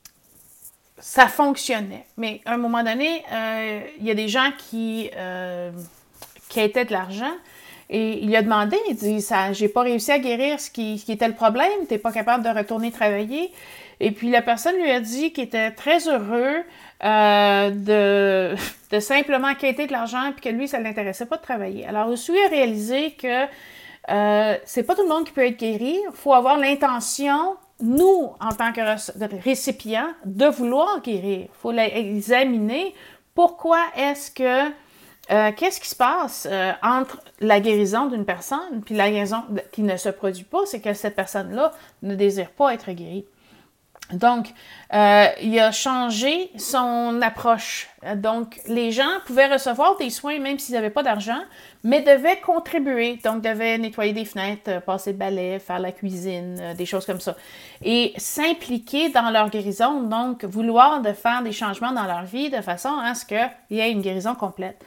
ça fonctionnait. Mais à un moment donné, euh, il y a des gens qui, euh, qui étaient de l'argent. Et il lui a demandé, il dit, ça, j'ai pas réussi à guérir ce qui, ce qui était le problème, t'es pas capable de retourner travailler. Et puis la personne lui a dit qu'il était très heureux euh, de, de simplement quêter de l'argent, puis que lui, ça ne l'intéressait pas de travailler. Alors, Usui a réalisé que euh, c'est pas tout le monde qui peut être guéri. Il faut avoir l'intention, nous, en tant que récipients, de vouloir guérir. Il faut l'examiner. Pourquoi est-ce que Euh, qu'est-ce qui se passe euh, entre la guérison d'une personne puis la guérison qui ne se produit pas, c'est que cette personne-là ne désire pas être guérie. Donc, euh, il a changé son approche. Donc, les gens pouvaient recevoir des soins même s'ils n'avaient pas d'argent, mais devaient contribuer. Donc, devaient nettoyer des fenêtres, passer le balai, faire la cuisine, des choses comme ça. Et s'impliquer dans leur guérison, donc vouloir de faire des changements dans leur vie de façon à ce qu'il y ait une guérison complète.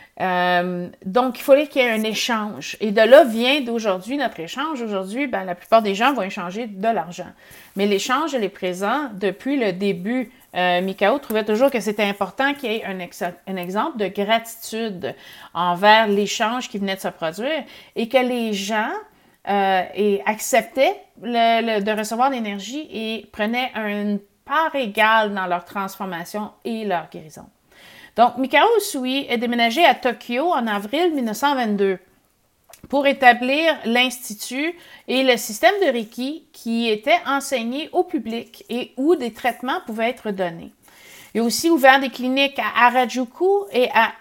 Euh, donc, il fallait qu'il y ait un échange. Et de là vient d'aujourd'hui notre échange. Aujourd'hui, ben, la plupart des gens vont échanger de l'argent. Mais l'échange, elle est présent depuis le début. Euh, Mikao trouvait toujours que c'était important qu'il y ait un, ex- un exemple de gratitude envers l'échange qui venait de se produire et que les gens euh, et acceptaient le, le, de recevoir l'énergie et prenaient une part égale dans leur transformation et leur guérison. Donc, Mikao Usui est déménagé à Tokyo en avril mille neuf cent vingt-deux pour établir l'Institut et le système de Reiki qui était enseigné au public et où des traitements pouvaient être donnés. Il a aussi ouvert des cliniques à Harajuku et à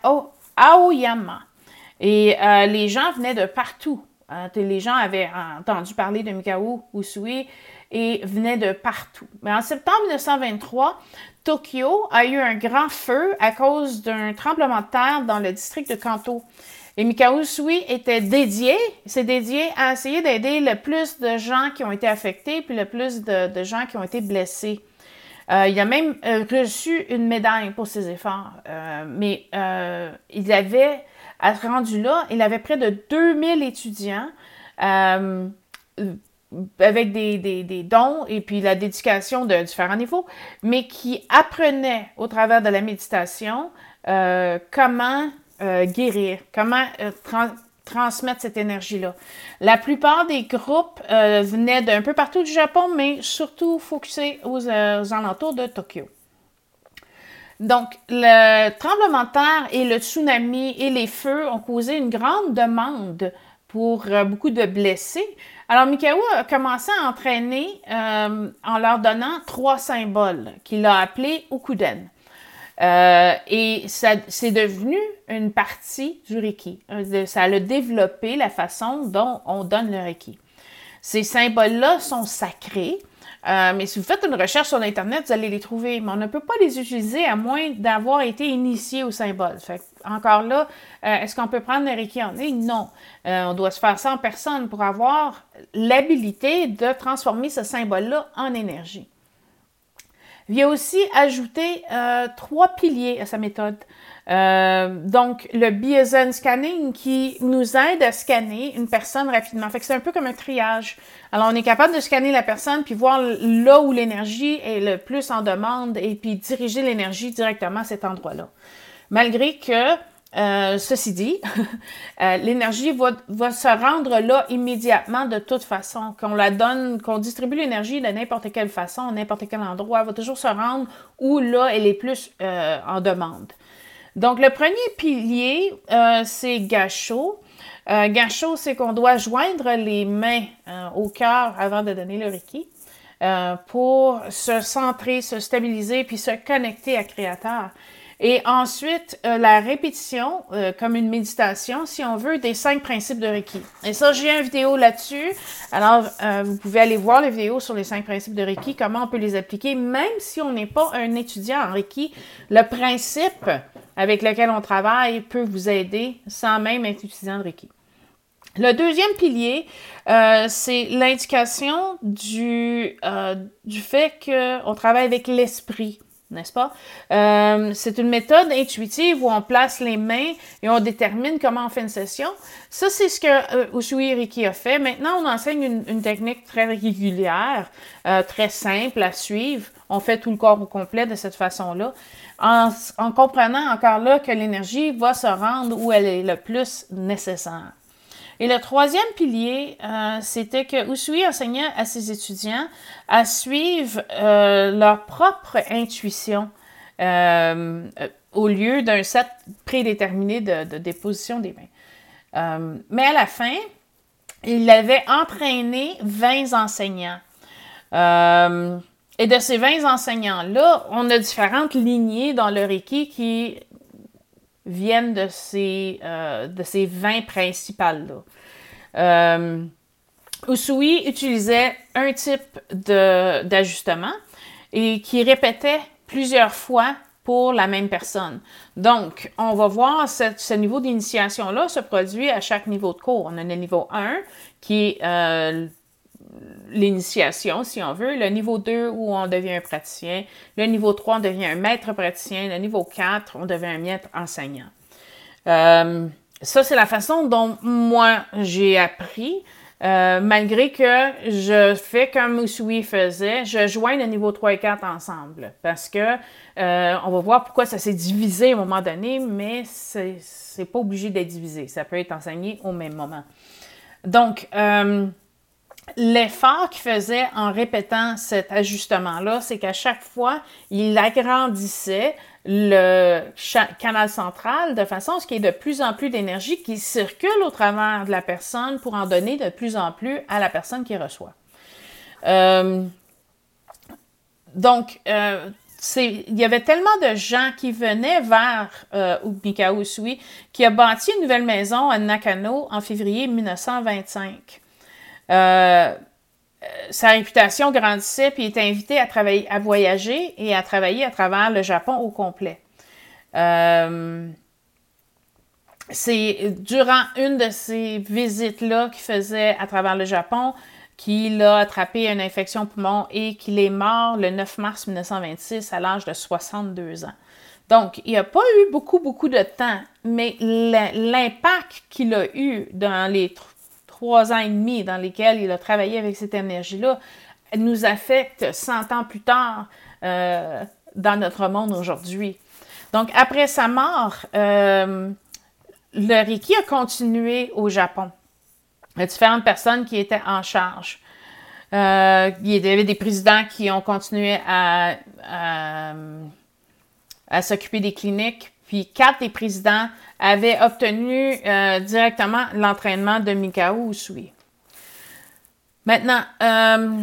Aoyama. Et euh, les gens venaient de partout. Euh, les gens avaient entendu parler de Mikao Usui et venaient de partout. Mais en septembre mille neuf cent vingt-trois, Tokyo a eu un grand feu à cause d'un tremblement de terre dans le district de Kanto. Et Mikao Usui était dédié, s'est dédié à essayer d'aider le plus de gens qui ont été affectés, puis le plus de, de gens qui ont été blessés. Euh, il a même euh, reçu une médaille pour ses efforts. Euh, mais euh, il avait, à ce rendu-là, il avait près de deux mille étudiants euh, avec des, des, des dons et puis la dédication de différents niveaux, mais qui apprenaient au travers de la méditation euh, comment euh, guérir, comment euh, trans- transmettre cette énergie-là. La plupart des groupes euh, venaient d'un peu partout du Japon, mais surtout focusés aux, euh, aux alentours de Tokyo. Donc, le tremblement de terre et le tsunami et les feux ont causé une grande demande pour euh, beaucoup de blessés. Alors, Mikao a commencé à entraîner euh, en leur donnant trois symboles qu'il a appelés Okuden. Euh, et ça, c'est devenu une partie du Reiki. Ça a développé la façon dont on donne le Reiki. Ces symboles-là sont sacrés. Euh, mais si vous faites une recherche sur Internet, vous allez les trouver. Mais on ne peut pas les utiliser à moins d'avoir été initié au symbole. Fait encore là, euh, est-ce qu'on peut prendre le Reiki en ligne? Non. Euh, on doit se faire ça en personne pour avoir l'habilité de transformer ce symbole-là en énergie. Il a aussi ajouté euh, trois piliers à sa méthode. Euh, donc, le Biozen Scanning qui nous aide à scanner une personne rapidement. Fait que c'est un peu comme un triage. Alors, on est capable de scanner la personne puis voir là où l'énergie est le plus en demande et puis diriger l'énergie directement à cet endroit-là. Malgré que, euh, ceci dit, euh, l'énergie va, va se rendre là immédiatement de toute façon. Qu'on la donne, qu'on distribue l'énergie de n'importe quelle façon, à n'importe quel endroit, elle va toujours se rendre où là, elle est plus euh, en demande. Donc, le premier pilier, euh, c'est Gassho. Euh, Gassho, c'est qu'on doit joindre les mains euh, au cœur avant de donner le Reiki euh, pour se centrer, se stabiliser puis se connecter à Créateur. Et ensuite, euh, la répétition, euh, comme une méditation, si on veut, des cinq principes de Reiki. Et ça, j'ai une vidéo là-dessus. Alors, euh, vous pouvez aller voir les vidéos sur les cinq principes de Reiki, comment on peut les appliquer, même si on n'est pas un étudiant en Reiki. Le principe avec lequel on travaille peut vous aider sans même être étudiant de Reiki. Le deuxième pilier, euh, c'est l'indication du, euh, du fait qu'on travaille avec l'esprit. N'est-ce pas? Euh, c'est une méthode intuitive où on place les mains et on détermine comment on fait une session. Ça, c'est ce que euh, Usui Reiki a fait. Maintenant, on enseigne une, une technique très régulière, euh, très simple à suivre. On fait tout le corps au complet de cette façon-là, en, en comprenant encore là que l'énergie va se rendre où elle est le plus nécessaire. Et le troisième pilier, euh, c'était que Usui enseignait à ses étudiants à suivre euh, leur propre intuition euh, au lieu d'un set prédéterminé de, de déposition des mains. Euh, mais à la fin, il avait entraîné vingt enseignants. Euh, et de ces vingt enseignants-là, on a différentes lignées dans le Reiki qui viennent de ces, euh, de ces vingt principales-là. Euh, Usui utilisait un type de, d'ajustement et qui répétait plusieurs fois pour la même personne. Donc, on va voir ce, ce niveau d'initiation-là se produit à chaque niveau de cours. On a le niveau un qui est euh, l'initiation, si on veut. Le niveau deux, où on devient un praticien. Le niveau trois, on devient un maître praticien. Le niveau quatre, on devient un maître enseignant. Euh, ça, c'est la façon dont moi, j'ai appris. Euh, malgré que je fais comme Usui faisait, je joins le niveau trois et quatre ensemble. Parce que euh, on va voir pourquoi ça s'est divisé à un moment donné, mais c'est, c'est pas obligé d'être divisé. Ça peut être enseigné au même moment. Donc, euh, l'effort qu'il faisait en répétant cet ajustement-là, c'est qu'à chaque fois, il agrandissait le canal central de façon à ce qu'il y ait de plus en plus d'énergie qui circule au travers de la personne pour en donner de plus en plus à la personne qui reçoit. Euh, donc, euh, c'est, il y avait tellement de gens qui venaient vers euh, Mikao Usui qui a bâti une nouvelle maison à Nakano en février dix-neuf cent vingt-cinq. Euh, sa réputation grandissait, puis il était invité à travailler, à voyager et à travailler à travers le Japon au complet. Euh, c'est durant une de ces visites-là qu'il faisait à travers le Japon qu'il a attrapé une infection poumon et qu'il est mort le neuf mars dix-neuf cent vingt-six à l'âge de soixante-deux ans. Donc, il n'a pas eu beaucoup, beaucoup de temps, mais l'impact qu'il a eu dans les trois ans et demi dans lesquels il a travaillé avec cette énergie-là, nous affecte cent ans plus tard euh, dans notre monde aujourd'hui. Donc, après sa mort, euh, le Reiki a continué au Japon. Il y a différentes personnes qui étaient en charge. Euh, il y avait des présidents qui ont continué à, à, à s'occuper des cliniques, puis quatre des présidents avaient obtenu euh, directement l'entraînement de Mikao Usui. Maintenant, euh,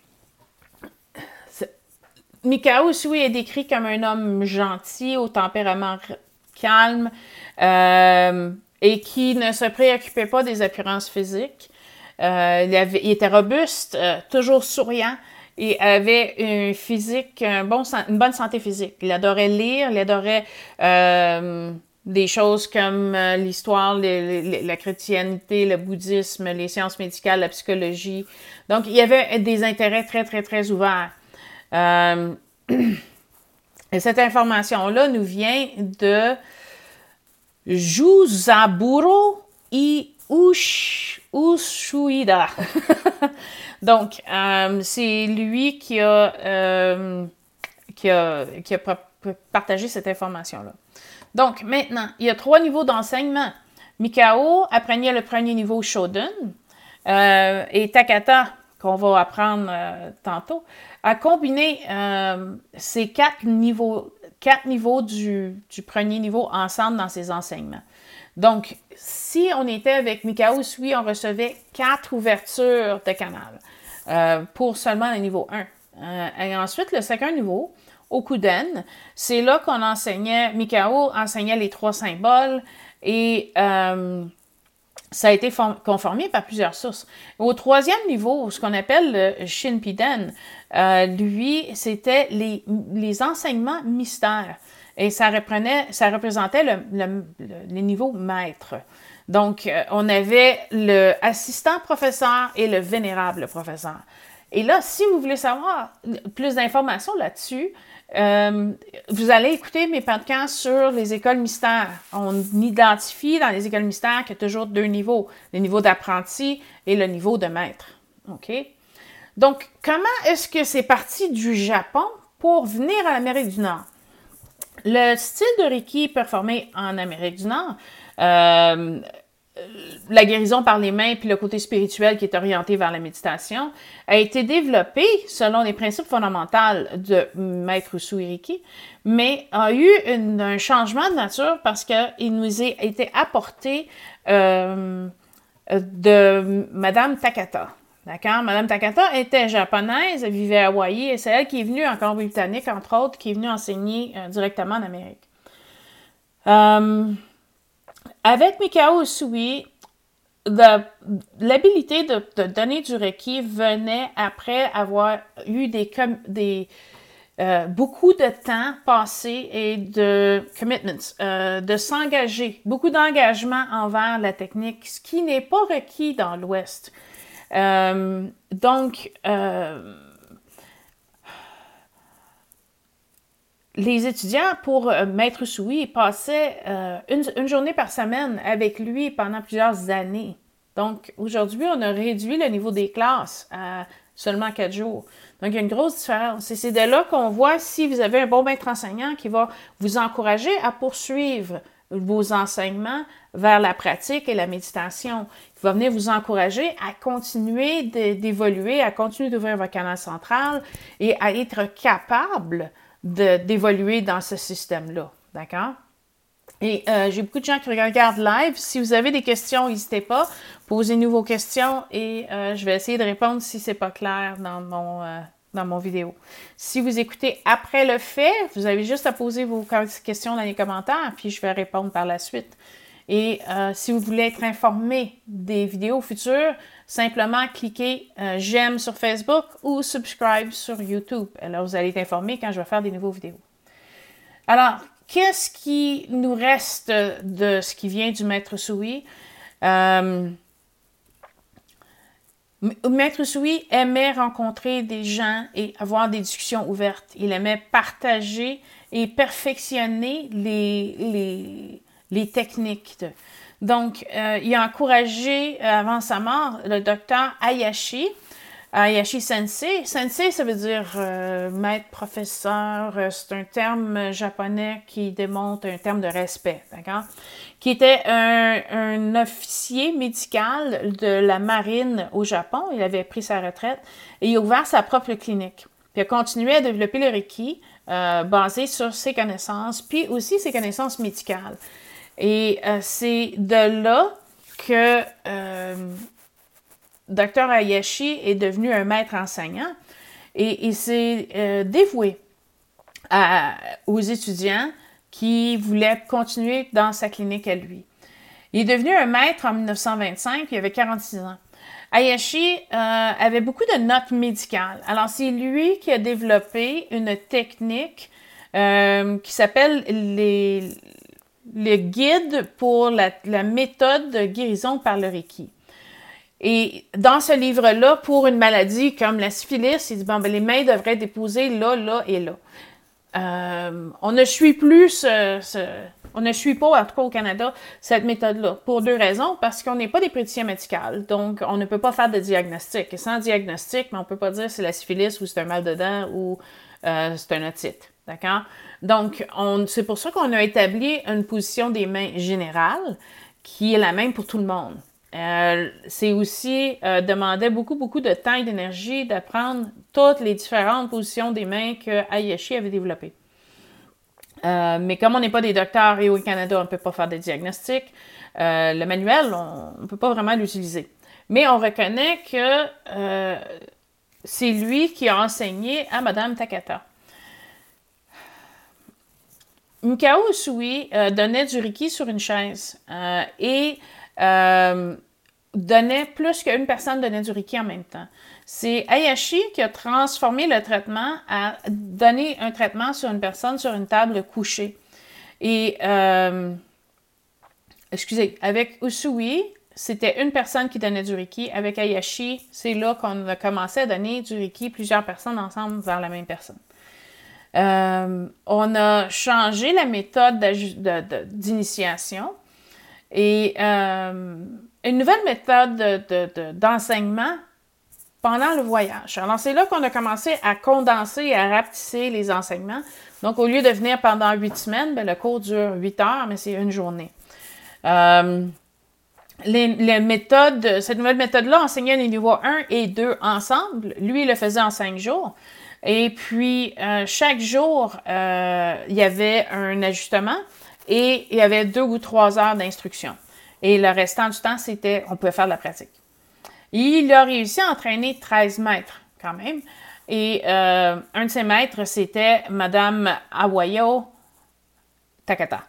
Mikao Usui est décrit comme un homme gentil, au tempérament calme, euh, et qui ne se préoccupait pas des apparences physiques. Euh, il, avait, il était robuste, euh, toujours souriant, et avait un physique, un bon, une bonne santé physique. Il adorait lire, il adorait euh, des choses comme euh, l'histoire, les, les, la chrétienté, le bouddhisme, les sciences médicales, la psychologie. Donc, il y avait des intérêts très, très, très ouverts. Euh, et cette information-là nous vient de Jusaburo I Ush, Ushuida. Donc, euh, c'est lui qui a, euh, qui a, qui a partagé cette information-là. Donc, maintenant, il y a trois niveaux d'enseignement. Mikao apprenait le premier niveau Shoden euh, et Takata, qu'on va apprendre euh, tantôt, a combiné euh, ces quatre niveaux, quatre niveaux du, du premier niveau ensemble dans ses enseignements. Donc, si on était avec Mikao Usui, on recevait quatre ouvertures de canal euh, pour seulement le niveau un. Euh, et ensuite, le second niveau, Okuden, c'est là qu'on enseignait, Mikao enseignait les trois symboles et euh, ça a été confirmé par plusieurs sources. Au troisième niveau, ce qu'on appelle le Shinpiden, euh, lui, c'était les, les enseignements mystères. Et ça, reprenait, ça représentait le, le, le, les niveaux maîtres. Donc, euh, on avait le assistant professeur et le vénérable professeur. Et là, si vous voulez savoir plus d'informations là-dessus, euh, vous allez écouter mes podcasts sur les écoles mystères. On identifie dans les écoles mystères qu'il y a toujours deux niveaux, le niveau d'apprenti et le niveau de maître. OK? Donc, comment est-ce que c'est parti du Japon pour venir à l'Amérique du Nord? Le style de Reiki performé en Amérique du Nord, euh, la guérison par les mains puis le côté spirituel qui est orienté vers la méditation, a été développé selon les principes fondamentaux de Maître Usui Reiki, mais a eu une, un changement de nature parce qu'il nous a été apporté euh, de Madame Takata. D'accord? Madame Takata était japonaise, elle vivait à Hawaï, et c'est elle qui est venue en Colombie-Britannique, entre autres, qui est venue enseigner euh, directement en Amérique. Euh, avec Mikao Usui, l'habilité de, de donner du Reiki venait après avoir eu des, des euh, beaucoup de temps passé et de commitments, euh, de s'engager, beaucoup d'engagement envers la technique, ce qui n'est pas requis dans l'Ouest. Euh, donc, euh, les étudiants pour euh, Maître Usui passaient euh, une, une journée par semaine avec lui pendant plusieurs années. Donc, aujourd'hui, on a réduit le niveau des classes à seulement quatre jours. Donc, il y a une grosse différence. Et c'est de là qu'on voit si vous avez un bon maître enseignant qui va vous encourager à poursuivre vos enseignements vers la pratique et la méditation, qui va venir vous encourager à continuer d'évoluer, à continuer d'ouvrir votre canal central et à être capable d'évoluer dans ce système-là. D'accord? Et euh, j'ai beaucoup de gens qui regardent live. Si vous avez des questions, n'hésitez pas. Posez-nous vos questions et euh, je vais essayer de répondre si c'est pas clair dans mon... Euh, dans mon vidéo. Si vous écoutez après le fait, vous avez juste à poser vos questions dans les commentaires, puis je vais répondre par la suite. Et euh, si vous voulez être informé des vidéos futures, simplement cliquez euh, j'aime sur Facebook ou subscribe sur YouTube. Alors, vous allez être informé quand je vais faire des nouveaux vidéos. Alors, qu'est-ce qui nous reste de ce qui vient du Maître Usui? Euh, Maître Usui aimait rencontrer des gens et avoir des discussions ouvertes. Il aimait partager et perfectionner les, les, les techniques. De... Donc, euh, il a encouragé, avant sa mort, le docteur Hayashi Hayashi Sensei. Sensei, ça veut dire euh, maître, professeur. Euh, c'est un terme japonais qui démontre un terme de respect, d'accord? Qui était un, un officier médical de la marine au Japon. Il avait pris sa retraite et il a ouvert sa propre clinique. Puis il a continué à développer le Reiki euh, basé sur ses connaissances, puis aussi ses connaissances médicales. Et euh, c'est de là que euh, Docteur Hayashi est devenu un maître enseignant et il s'est euh, dévoué à, aux étudiants qui voulaient continuer dans sa clinique à lui. Il est devenu un maître en dix-neuf cent vingt-cinq, il avait quarante-six ans. Hayashi euh, avait beaucoup de notes médicales. Alors, c'est lui qui a développé une technique euh, qui s'appelle les, les guides pour la, la méthode de guérison par le Reiki. Et dans ce livre-là, pour une maladie comme la syphilis, il dit, bon, ben, les mains devraient être déposées là, là et là. Euh, on ne suit plus ce, ce, on ne suit pas, en tout cas au Canada, cette méthode-là, pour deux raisons, parce qu'on n'est pas des praticiens médicaux, donc on ne peut pas faire de diagnostic. Et sans diagnostic, mais on ne peut pas dire si c'est la syphilis ou c'est un mal de dents ou euh, c'est un otite, d'accord? Donc, on, c'est pour ça qu'on a établi une position des mains générale qui est la même pour tout le monde. Euh, c'est aussi euh, demandait beaucoup, beaucoup de temps et d'énergie d'apprendre toutes les différentes positions des mains que Hayashi avait développées. Euh, mais comme on n'est pas des docteurs et au Canada, on ne peut pas faire des diagnostics, euh, le manuel, on ne peut pas vraiment l'utiliser. Mais on reconnaît que euh, c'est lui qui a enseigné à Madame Takata. Mikao Usui euh, donnait du Reiki sur une chaise euh, et euh, donnait plus qu'une personne donnait du Reiki en même temps. C'est Hayashi qui a transformé le traitement à donner un traitement sur une personne sur une table couchée. Et, euh, excusez, avec Usui, c'était une personne qui donnait du Reiki. Avec Hayashi, c'est là qu'on a commencé à donner du Reiki, plusieurs personnes ensemble vers la même personne. Euh, on a changé la méthode de, de, d'initiation et euh, une nouvelle méthode de, de, de, d'enseignement pendant le voyage. Alors, c'est là qu'on a commencé à condenser et à rapetisser les enseignements. Donc, au lieu de venir pendant huit semaines, bien, le cours dure huit heures, mais c'est une journée. Euh, les, les méthodes, cette nouvelle méthode-là enseignait les niveaux un et deux ensemble. Lui, il le faisait en cinq jours. Et puis, euh, chaque jour, euh, il y avait un ajustement et il y avait deux ou trois heures d'instruction. Et le restant du temps, c'était, on pouvait faire de la pratique. Il a réussi à entraîner treize maîtres, quand même. Et euh, un de ses maîtres, c'était Madame Awayo Takata.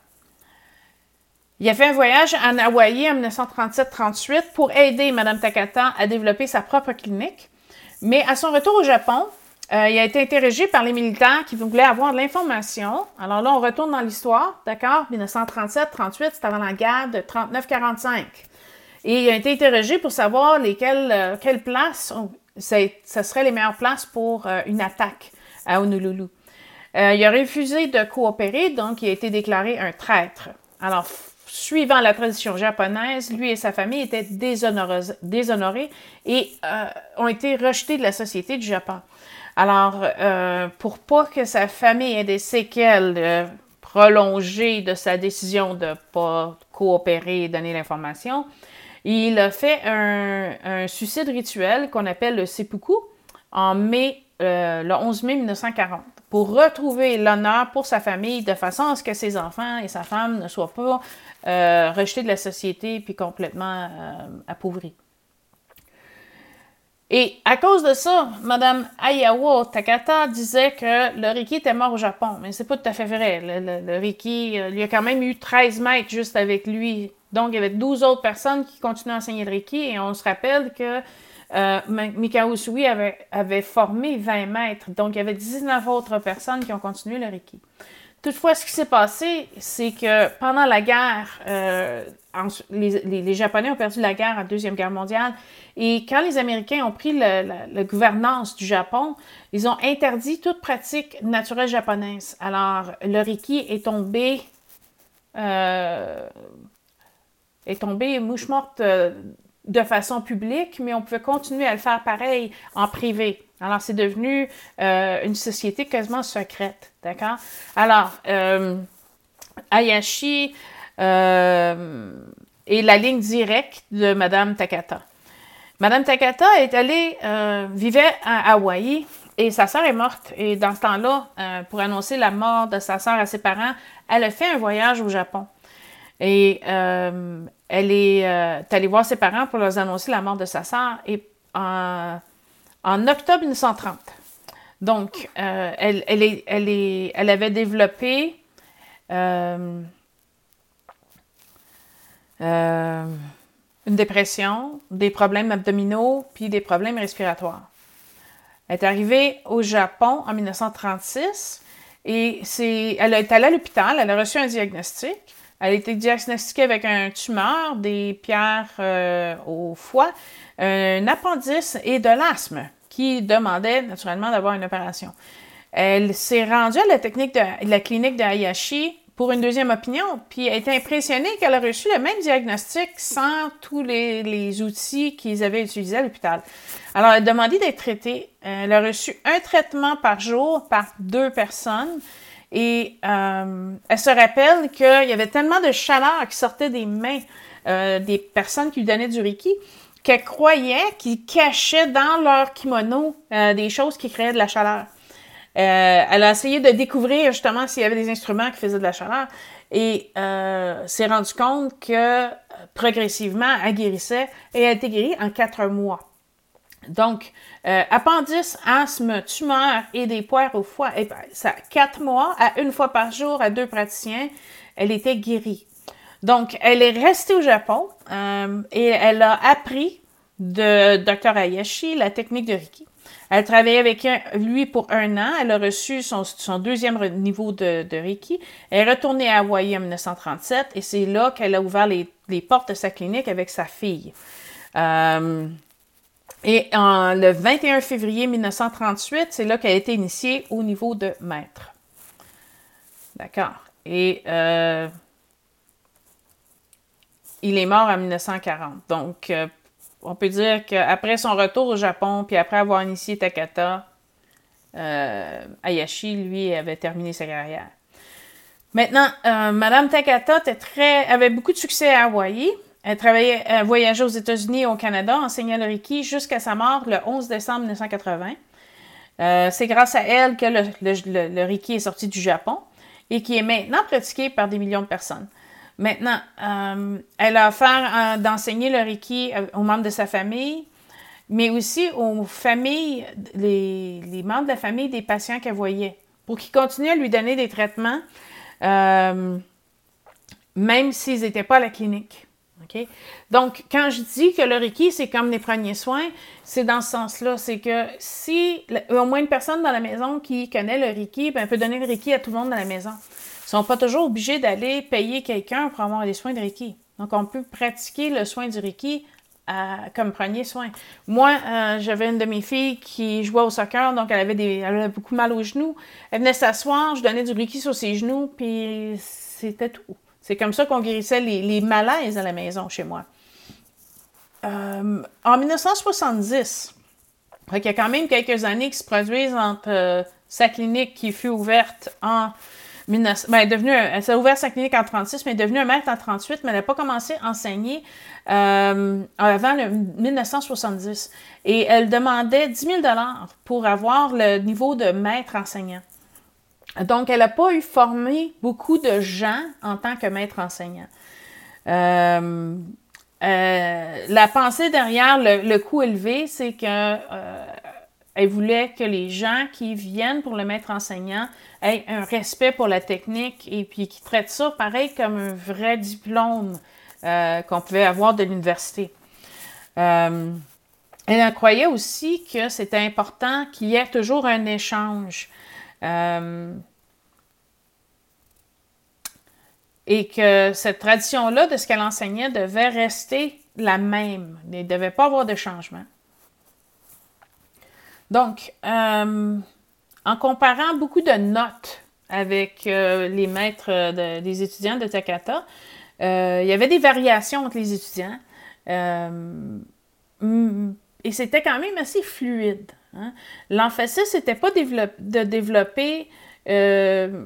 Il a fait un voyage en Hawaï en dix-neuf cent trente-sept trente-huit pour aider Madame Takata à développer sa propre clinique. Mais à son retour au Japon, Euh, il a été interrogé par les militaires qui voulaient avoir de l'information. Alors là, on retourne dans l'histoire, d'accord? dix-neuf cent trente-sept trente-huit, c'était avant la guerre de trente-neuf quarante-cinq. Et il a été interrogé pour savoir lesquelles, euh, quelles places, oh, ça, ça serait les meilleures places pour euh, une attaque à Honolulu. Euh, il a refusé de coopérer, donc il a été déclaré un traître. Alors, suivant la tradition japonaise, lui et sa famille étaient déshonorés, déshonorés et euh, ont été rejetés de la société du Japon. Alors, euh, pour pas que sa famille ait des séquelles euh, prolongées de sa décision de ne pas coopérer et donner l'information, il a fait un, un suicide rituel qu'on appelle le seppuku en mai, euh, le onze mai dix-neuf cent quarante, pour retrouver l'honneur pour sa famille de façon à ce que ses enfants et sa femme ne soient pas euh, rejetés de la société puis complètement euh, appauvris. Et à cause de ça, Mme Ayawa Takata disait que le Reiki était mort au Japon. Mais c'est pas tout à fait vrai. Le, le, le Reiki, il y a quand même eu treize maîtres juste avec lui. Donc, il y avait douze autres personnes qui continuaient à enseigner le Reiki. Et on se rappelle que euh, Mikao Usui avait, avait formé vingt maîtres. Donc, il y avait dix-neuf autres personnes qui ont continué le Reiki. Toutefois, ce qui s'est passé, c'est que pendant la guerre, euh, en, les, les, les Japonais ont perdu la guerre en Deuxième Guerre mondiale. Et quand les Américains ont pris le, la, la gouvernance du Japon, ils ont interdit toute pratique naturelle japonaise. Alors, le Reiki est tombé, euh, est tombé mouche morte euh, de façon publique, mais on pouvait continuer à le faire pareil en privé. Alors, c'est devenu euh, une société quasiment secrète, d'accord? Alors, euh, Hayashi euh, est la ligne directe de Madame Takata. Madame Takata est allée, euh, vivait à Hawaï et sa sœur est morte. Et dans ce temps-là, euh, pour annoncer la mort de sa sœur à ses parents, elle a fait un voyage au Japon. Et euh, elle est euh, allée voir ses parents pour leur annoncer la mort de sa sœur et en, en octobre mille neuf cent trente. Donc, euh, elle, elle, est, elle, est, elle avait développé euh, euh, une dépression, des problèmes abdominaux, puis des problèmes respiratoires. Elle est arrivée au Japon en mille neuf cent trente-six et c'est, elle est allée à l'hôpital, elle a reçu un diagnostic. Elle a été diagnostiquée avec un tumeur, des pierres euh, au foie, un appendice et de l'asthme qui demandait naturellement d'avoir une opération. Elle s'est rendue à la, technique de, la clinique de Hayashi pour une deuxième opinion, puis elle a été impressionnée qu'elle a reçu le même diagnostic sans tous les, les outils qu'ils avaient utilisés à l'hôpital. Alors, elle a demandé d'être traitée. Elle a reçu un traitement par jour par deux personnes. Et euh, elle se rappelle qu'il y avait tellement de chaleur qui sortait des mains euh, des personnes qui lui donnaient du Reiki qu'elle croyait qu'ils cachaient dans leur kimono euh, des choses qui créaient de la chaleur. Euh, elle a essayé de découvrir justement s'il y avait des instruments qui faisaient de la chaleur et euh, s'est rendue compte que progressivement, elle guérissait et elle a été guérie en quatre mois. Donc, euh, appendice, asthme, tumeur et des poires au foie, et ben, ça, quatre mois, à une fois par jour, à deux praticiens, elle était guérie. Donc, elle est restée au Japon euh, et elle a appris de docteur Hayashi la technique de Reiki. Elle a travaillé avec lui pour un an. Elle a reçu son, son deuxième niveau de, de Reiki. Elle est retournée à Hawaï en mille neuf cent trente-sept et c'est là qu'elle a ouvert les, les portes de sa clinique avec sa fille. Euh, Et en, le vingt et un février mille neuf cent trente-huit, c'est là qu'elle a été initiée au niveau de maître. D'accord. Et euh, il est mort en mille neuf cent quarante. Donc, euh, on peut dire qu'après son retour au Japon, puis après avoir initié Takata, euh, Hayashi, lui, avait terminé sa carrière. Maintenant, euh, Madame Takata était très, avait beaucoup de succès à Hawaï. Elle travaillait, elle voyageait aux États-Unis et au Canada, enseignant le Reiki jusqu'à sa mort le onze décembre mille neuf cent quatre-vingts. Euh, c'est grâce à elle que le, le, le, le Reiki est sorti du Japon et qui est maintenant pratiqué par des millions de personnes. Maintenant, euh, elle a offert euh, d'enseigner le Reiki aux membres de sa famille, mais aussi aux familles, les, les membres de la famille des patients qu'elle voyait, pour qu'ils continuent à lui donner des traitements, euh, même s'ils n'étaient pas à la clinique. Okay? Donc, quand je dis que le Reiki, c'est comme les premiers soins, c'est dans ce sens-là. C'est que si au moins une personne dans la maison qui connaît le Reiki, ben, elle peut donner le Reiki à tout le monde dans la maison. Ils ne sont pas toujours obligés d'aller payer quelqu'un pour avoir des soins de Reiki. Donc, on peut pratiquer le soin du Reiki à, comme premier soin. Moi, euh, j'avais une de mes filles qui jouait au soccer, donc elle avait, des, elle avait beaucoup mal aux genoux. Elle venait s'asseoir, je donnais du Reiki sur ses genoux, puis c'était tout. C'est comme ça qu'on guérissait les, les malaises à la maison chez moi. Euh, en mille neuf cent soixante-dix, il y a quand même quelques années qui se produisent entre euh, sa clinique qui fut ouverte en mille neuf cents, ben, elle, est devenue, elle s'est ouverte sa clinique en trente-six, mais elle est devenue un maître en trente-huit, mais elle n'a pas commencé à enseigner euh, avant le mille neuf cent soixante-dix. Et elle demandait dix mille dollars pour avoir le niveau de maître enseignant. Donc, elle n'a pas eu formé beaucoup de gens en tant que maître enseignant. Euh, euh, la pensée derrière le, le coût élevé, c'est que euh, elle voulait que les gens qui viennent pour le maître enseignant aient un respect pour la technique et puis qu'ils traitent ça pareil comme un vrai diplôme euh, qu'on pouvait avoir de l'université. Euh, elle croyait aussi que c'était important qu'il y ait toujours un échange. Euh, et que cette tradition-là de ce qu'elle enseignait devait rester la même. Il ne devait pas avoir de changement. Donc, euh, en comparant beaucoup de notes avec euh, les maîtres de, des étudiants de Takata, euh, il y avait des variations entre les étudiants. Euh, et c'était quand même assez fluide. Hein? L'emphasis n'était pas développe, de développer, euh,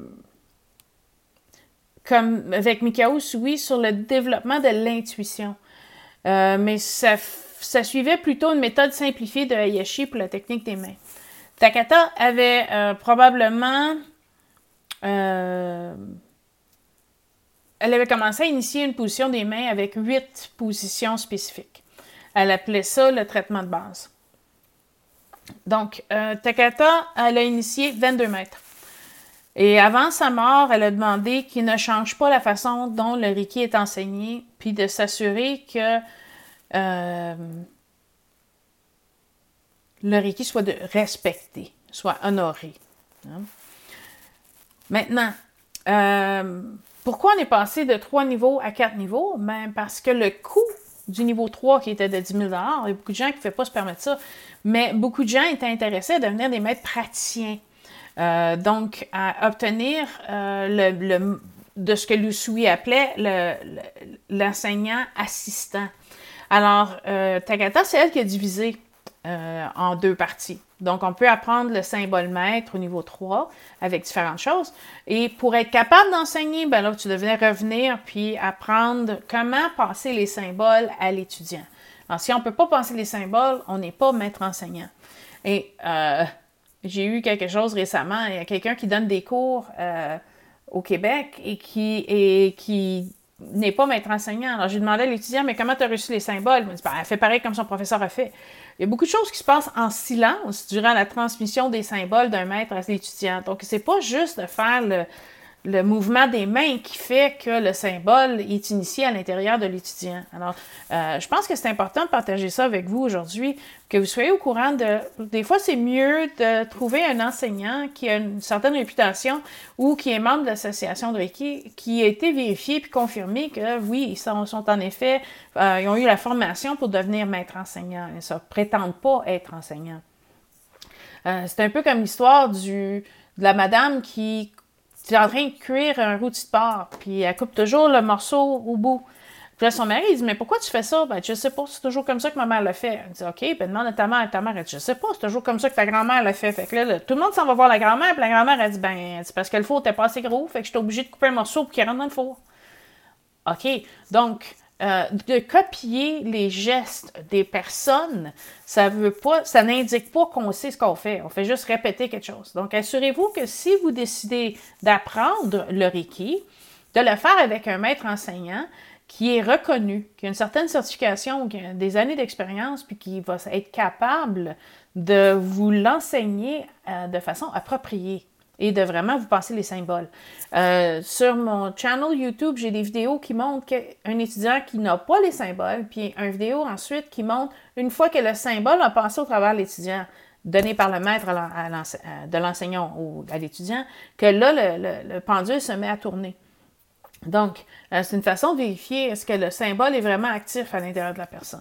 comme avec Mikao Usui, sur le développement de l'intuition. Euh, mais ça, ça suivait plutôt une méthode simplifiée de Hayashi pour la technique des mains. Takata avait euh, probablement... Euh, elle avait commencé à initier une position des mains avec huit positions spécifiques. Elle appelait ça le traitement de base. Donc, euh, Takata, elle a initié vingt-deux mètres. Et avant sa mort, elle a demandé qu'il ne change pas la façon dont le Reiki est enseigné, puis de s'assurer que euh, le Reiki soit de respecté, soit honoré. Hein? Maintenant, euh, pourquoi on est passé de trois niveaux à quatre niveaux? Ben parce que le coût du niveau trois, qui était de dix mille dollars, il y a beaucoup de gens qui ne pouvaient pas se permettre ça, mais beaucoup de gens étaient intéressés à devenir des maîtres praticiens. Euh, donc, à obtenir euh, le, le, de ce que Usui appelait le, le, l'enseignant assistant. Alors, euh, Takata, c'est elle qui a divisé euh, en deux parties. Donc, on peut apprendre le symbole maître au niveau trois avec différentes choses. Et pour être capable d'enseigner, ben là, tu devais revenir puis apprendre comment passer les symboles à l'étudiant. Alors, si on ne peut pas passer les symboles, on n'est pas maître enseignant. Et euh, j'ai eu quelque chose récemment. Il y a quelqu'un qui donne des cours euh, au Québec et qui, et qui n'est pas maître enseignant. Alors, j'ai demandé à l'étudiant, mais comment tu as reçu les symboles? Il m'a dit, ben, elle fait pareil comme son professeur a fait. Il y a beaucoup de choses qui se passent en silence durant la transmission des symboles d'un maître à l'étudiant. Donc, c'est pas juste de faire le, le mouvement des mains qui fait que le symbole est initié à l'intérieur de l'étudiant. Alors, euh, je pense que c'est important de partager ça avec vous aujourd'hui, que vous soyez au courant de... Des fois, c'est mieux de trouver un enseignant qui a une certaine réputation ou qui est membre de l'association de Reiki, qui a été vérifié puis confirmé que, oui, ils sont, sont en effet... Euh, ils ont eu la formation pour devenir maître enseignant. Ils ne prétendent pas être enseignants. Euh, c'est un peu comme l'histoire du, de la madame qui... Tu es en train de cuire un rôti de porc, puis elle coupe toujours le morceau au bout. Puis là, son mari, il dit, mais pourquoi tu fais ça? Ben, je sais pas, c'est toujours comme ça que ma mère le fait. Elle dit, OK, ben demande à ta mère. Ta mère, elle dit, je sais pas, c'est toujours comme ça que ta grand-mère le fait. Fait que là, là tout le monde s'en va voir la grand-mère, puis la grand-mère, elle dit, ben, c'est parce que le four n'était pas assez gros, fait que j'étais obligée de couper un morceau pour qu'il rentre dans le four. OK, donc, euh, de copier les gestes des personnes, ça veut pas, ça n'indique pas qu'on sait ce qu'on fait. On fait juste répéter quelque chose. Donc, assurez-vous que si vous décidez d'apprendre le Reiki, de le faire avec un maître enseignant qui est reconnu, qui a une certaine certification, qui a des années d'expérience, puis qui va être capable de vous l'enseigner euh, de façon appropriée et de vraiment vous passer les symboles. Euh, sur mon channel YouTube, j'ai des vidéos qui montrent qu'un étudiant qui n'a pas les symboles, puis une vidéo ensuite qui montre, une fois que le symbole a passé au travers de l'étudiant, donné par le maître à l'ense- de l'enseignant ou à l'étudiant, que là, le, le, le pendule se met à tourner. Donc, euh, c'est une façon de vérifier est-ce que le symbole est vraiment actif à l'intérieur de la personne.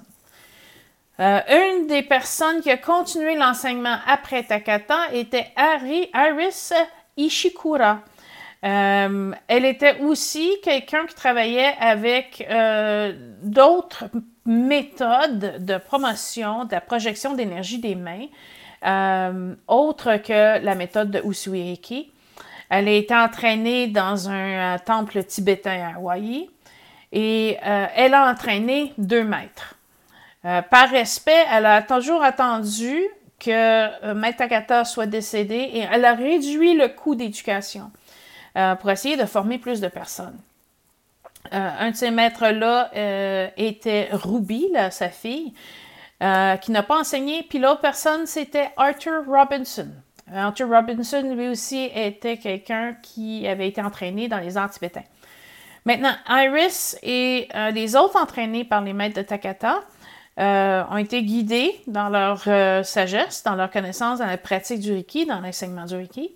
Euh, une des personnes qui a continué l'enseignement après Takata était Ari, Iris Ishikura. Euh, elle était aussi quelqu'un qui travaillait avec euh, d'autres méthodes de promotion de la projection d'énergie des mains, euh, autres que la méthode de Usui Reiki. Elle a été entraînée dans un euh, temple tibétain à Hawaï et euh, elle a entraîné deux maîtres. Euh, par respect, elle a toujours attendu que euh, Maître Takata soit décédé et elle a réduit le coût d'éducation euh, pour essayer de former plus de personnes. Euh, un de ces maîtres-là euh, était Ruby, là, sa fille, euh, qui n'a pas enseigné, puis l'autre personne, c'était Arthur Robinson. Euh, Arthur Robinson, lui aussi, était quelqu'un qui avait été entraîné dans les arts tibétains. Maintenant, Iris et euh, les autres entraînés par les maîtres de Takata Euh, ont été guidés dans leur euh, sagesse, dans leur connaissance, dans la pratique du Reiki, dans l'enseignement du Reiki.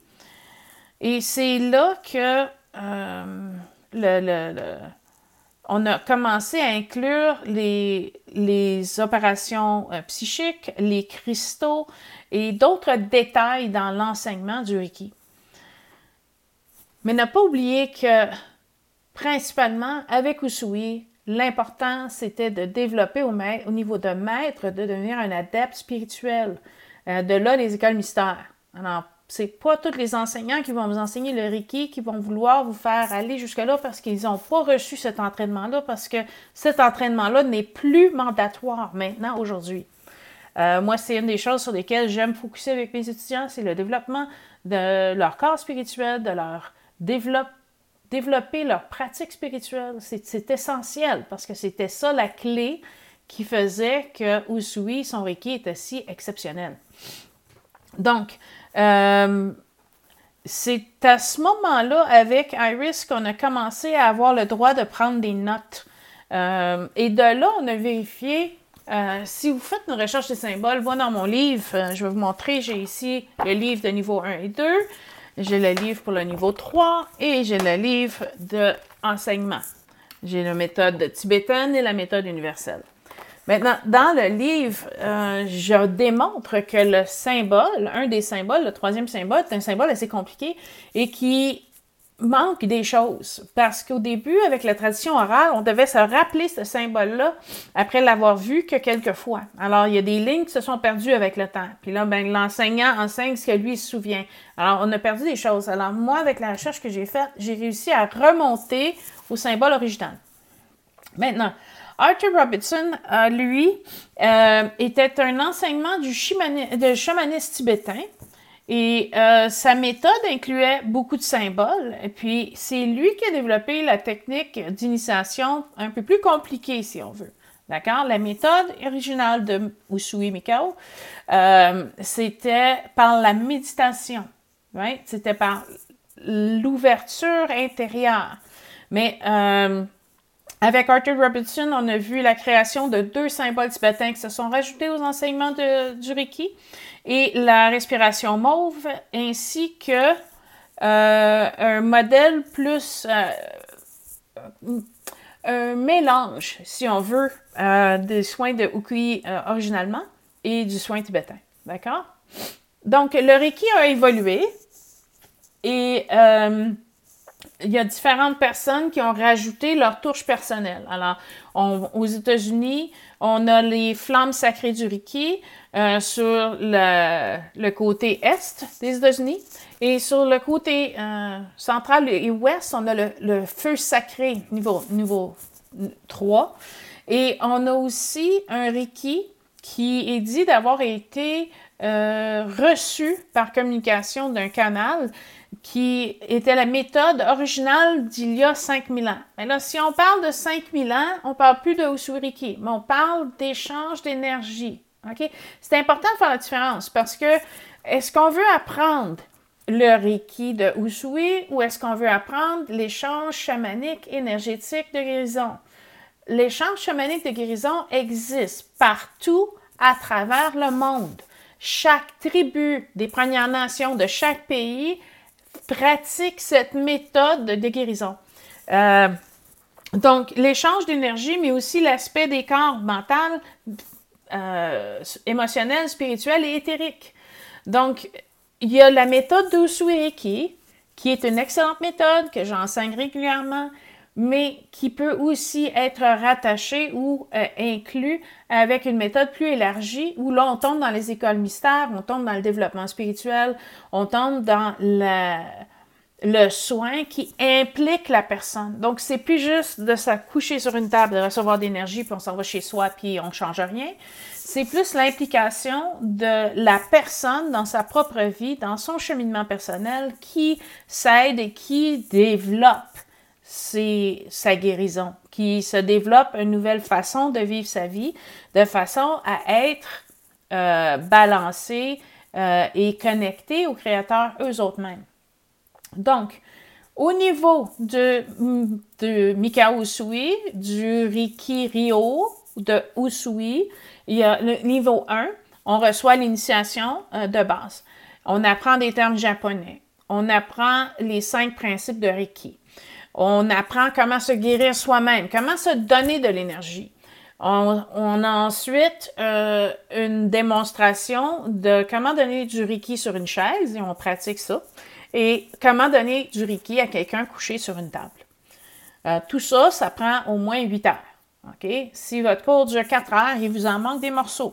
Et c'est là que euh, le, le, le, on a commencé à inclure les, les opérations euh, psychiques, les cristaux et d'autres détails dans l'enseignement du Reiki. Mais ne pas oublier que, principalement, avec Usui, l'important, c'était de développer au, maître, au niveau de maître, de devenir un adepte spirituel. Euh, de là, les écoles mystères. Alors, c'est pas tous les enseignants qui vont vous enseigner le Reiki qui vont vouloir vous faire aller jusque-là parce qu'ils n'ont pas reçu cet entraînement-là, parce que cet entraînement-là n'est plus mandatoire maintenant, aujourd'hui. Euh, moi, c'est une des choses sur lesquelles j'aime focuser avec mes étudiants, c'est le développement de leur corps spirituel, de leur développe, développer leur pratique spirituelle. C'est, c'est essentiel parce que c'était ça la clé qui faisait que Usui, son Reiki, était si exceptionnel. Donc, euh, c'est à ce moment-là, avec Iris, qu'on a commencé à avoir le droit de prendre des notes. Euh, et de là, on a vérifié, euh, si vous faites une recherche des symboles, moi dans mon livre, euh, je vais vous montrer, j'ai ici le livre de niveau un et deux, j'ai le livre pour le niveau trois et j'ai le livre d'enseignement. J'ai la méthode tibétaine et la méthode universelle. Maintenant, dans le livre, euh, je démontre que le symbole, un des symboles, le troisième symbole, c'est un symbole assez compliqué et qui manque des choses. Parce qu'au début, avec la tradition orale, on devait se rappeler ce symbole-là après l'avoir vu que quelques fois. Alors, il y a des lignes qui se sont perdues avec le temps. Puis là, ben, l'enseignant enseigne ce que lui se souvient. Alors, on a perdu des choses. Alors, moi, avec la recherche que j'ai faite, j'ai réussi à remonter au symbole original. Maintenant, Arthur Robinson, euh, lui, euh, était un enseignement du chamani- de chamanisme tibétain et euh, sa méthode incluait beaucoup de symboles. Et puis, c'est lui qui a développé la technique d'initiation un peu plus compliquée, si on veut. D'accord? La méthode originale de Usui Mikao, euh, c'était par la méditation. Right? C'était par l'ouverture intérieure. Mais... Euh, Avec Arthur Robinson, on a vu la création de deux symboles tibétains qui se sont rajoutés aux enseignements de, du Reiki et la respiration mauve, ainsi que euh, un modèle plus, euh, un mélange, si on veut, euh, des soins de Ukui euh, originalement et du soin tibétain. D'accord? Donc, le Reiki a évolué et... Euh, il y a différentes personnes qui ont rajouté leur touche personnelle. Alors, on, aux États-Unis, on a les flammes sacrées du Reiki euh, sur le, le côté est des États-Unis. Et sur le côté euh, central et ouest, on a le, le feu sacré niveau, niveau trois. Et on a aussi un Reiki qui est dit d'avoir été euh, reçu par communication d'un canal qui était la méthode originale d'il y a cinq mille ans. Mais là, si on parle de cinq mille ans, on ne parle plus de Usui Reiki, mais on parle d'échange d'énergie. Okay? C'est important de faire la différence parce que est-ce qu'on veut apprendre le Reiki de Usui ou est-ce qu'on veut apprendre l'échange chamanique énergétique de guérison? L'échange chamanique de guérison existe partout à travers le monde. Chaque tribu des Premières Nations de chaque pays pratique cette méthode de guérison. Euh, donc, l'échange d'énergie, mais aussi l'aspect des corps mental, euh, émotionnel, spirituel et éthérique. Donc, il y a la méthode d'Usui Reiki, qui est une excellente méthode que j'enseigne régulièrement, mais qui peut aussi être rattachée ou euh, inclus avec une méthode plus élargie où là, on tombe dans les écoles mystères, on tombe dans le développement spirituel, on tombe dans la, le soin qui implique la personne. Donc, c'est plus juste de se coucher sur une table, de recevoir de l'énergie, puis on s'en va chez soi, puis on ne change rien. C'est plus l'implication de la personne dans sa propre vie, dans son cheminement personnel, qui s'aide et qui développe c'est sa guérison, qui se développe une nouvelle façon de vivre sa vie, de façon à être euh, balancée euh, et connectée aux créateurs eux autres mêmes. Donc, au niveau de, de Mikao Usui, du Reiki Ryo, de Usui, il y a le niveau un, on reçoit l'initiation euh, de base. On apprend des termes japonais. On apprend les cinq principes de Reiki. On apprend comment se guérir soi-même, comment se donner de l'énergie. On, on a ensuite euh, une démonstration de comment donner du Reiki sur une chaise, et on pratique ça, et comment donner du Reiki à quelqu'un couché sur une table. Euh, tout ça, ça prend au moins huit heures. OK? Si votre cours dure quatre heures, il vous en manque des morceaux.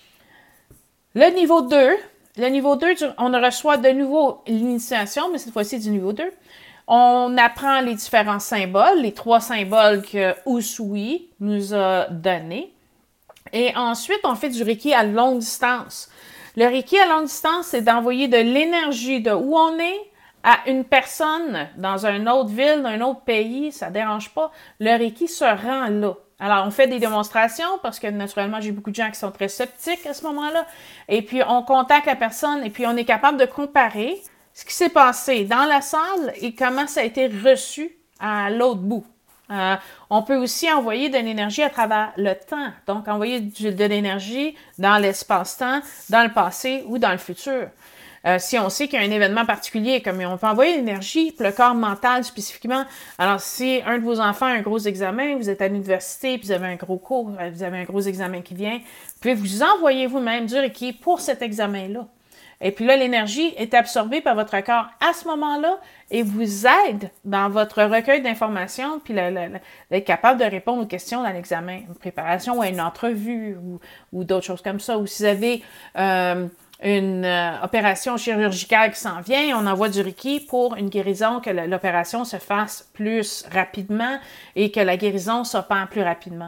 Le niveau deux, le niveau deux, on reçoit de nouveau l'initiation, mais cette fois-ci du niveau deux. On apprend les différents symboles, les trois symboles que Usui nous a donnés. Et ensuite, on fait du Reiki à longue distance. Le Reiki à longue distance, c'est d'envoyer de l'énergie de où on est à une personne dans une autre ville, dans un autre pays, ça ne dérange pas. Le Reiki se rend là. Alors, on fait des démonstrations parce que, naturellement, j'ai beaucoup de gens qui sont très sceptiques à ce moment-là. Et puis, on contacte la personne et puis on est capable de comparer ce qui s'est passé dans la salle et comment ça a été reçu à l'autre bout. Euh, on peut aussi envoyer de l'énergie à travers le temps. Donc, envoyer de, de l'énergie dans l'espace-temps, dans le passé ou dans le futur. Euh, si on sait qu'il y a un événement particulier, comme on peut envoyer l'énergie pour le corps mental spécifiquement. Alors, si un de vos enfants a un gros examen, vous êtes à l'université, puis vous avez un gros cours, vous avez un gros examen qui vient, vous pouvez vous envoyer vous-même du Reiki pour cet examen-là. Et puis là, l'énergie est absorbée par votre corps à ce moment-là et vous aide dans votre recueil d'informations, puis d'être capable de répondre aux questions dans l'examen, une préparation ou à une entrevue ou, ou d'autres choses comme ça. Ou si vous avez euh, une euh, opération chirurgicale qui s'en vient, on envoie du Reiki pour une guérison, que l'opération se fasse plus rapidement et que la guérison s'opère plus rapidement.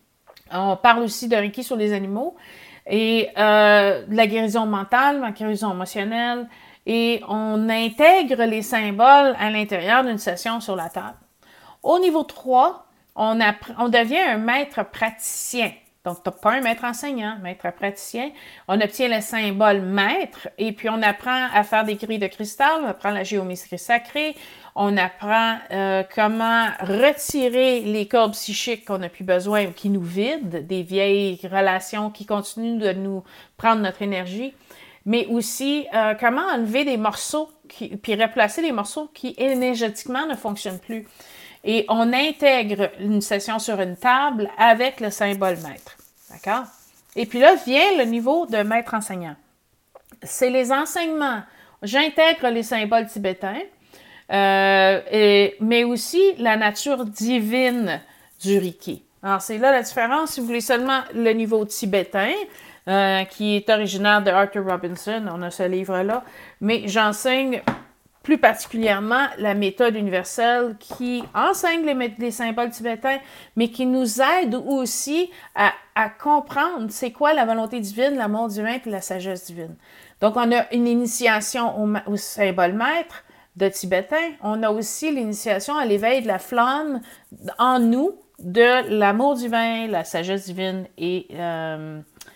On parle aussi de Reiki sur les animaux. Et euh, de la guérison mentale, la guérison émotionnelle, et on intègre les symboles à l'intérieur d'une session sur la table. Au niveau trois, on, on devient un maître praticien. Donc, tu n'as pas un maître enseignant, maître praticien. On obtient le symbole maître et puis on apprend à faire des grilles de cristal, on apprend la géométrie sacrée, on apprend euh, comment retirer les cordes psychiques qu'on n'a plus besoin ou qui nous vident, des vieilles relations qui continuent de nous prendre notre énergie, mais aussi euh, comment enlever des morceaux, qui, puis replacer les morceaux qui énergétiquement ne fonctionnent plus. Et on intègre une session sur une table avec le symbole maître. D'accord? Et puis là vient le niveau de maître enseignant. C'est les enseignements. J'intègre les symboles tibétains, euh, et, mais aussi la nature divine du Reiki. Alors, c'est là la différence. Si vous voulez seulement le niveau tibétain, euh, qui est originaire de Arthur Robinson, on a ce livre-là, mais j'enseigne plus particulièrement la méthode universelle qui enseigne les, les symboles tibétains, mais qui nous aide aussi à, à comprendre c'est quoi la volonté divine, l'amour divin et la sagesse divine. Donc, on a une initiation au, au symbole maître de tibétain. On a aussi l'initiation à l'éveil de la flamme en nous de l'amour divin, la sagesse divine et euh,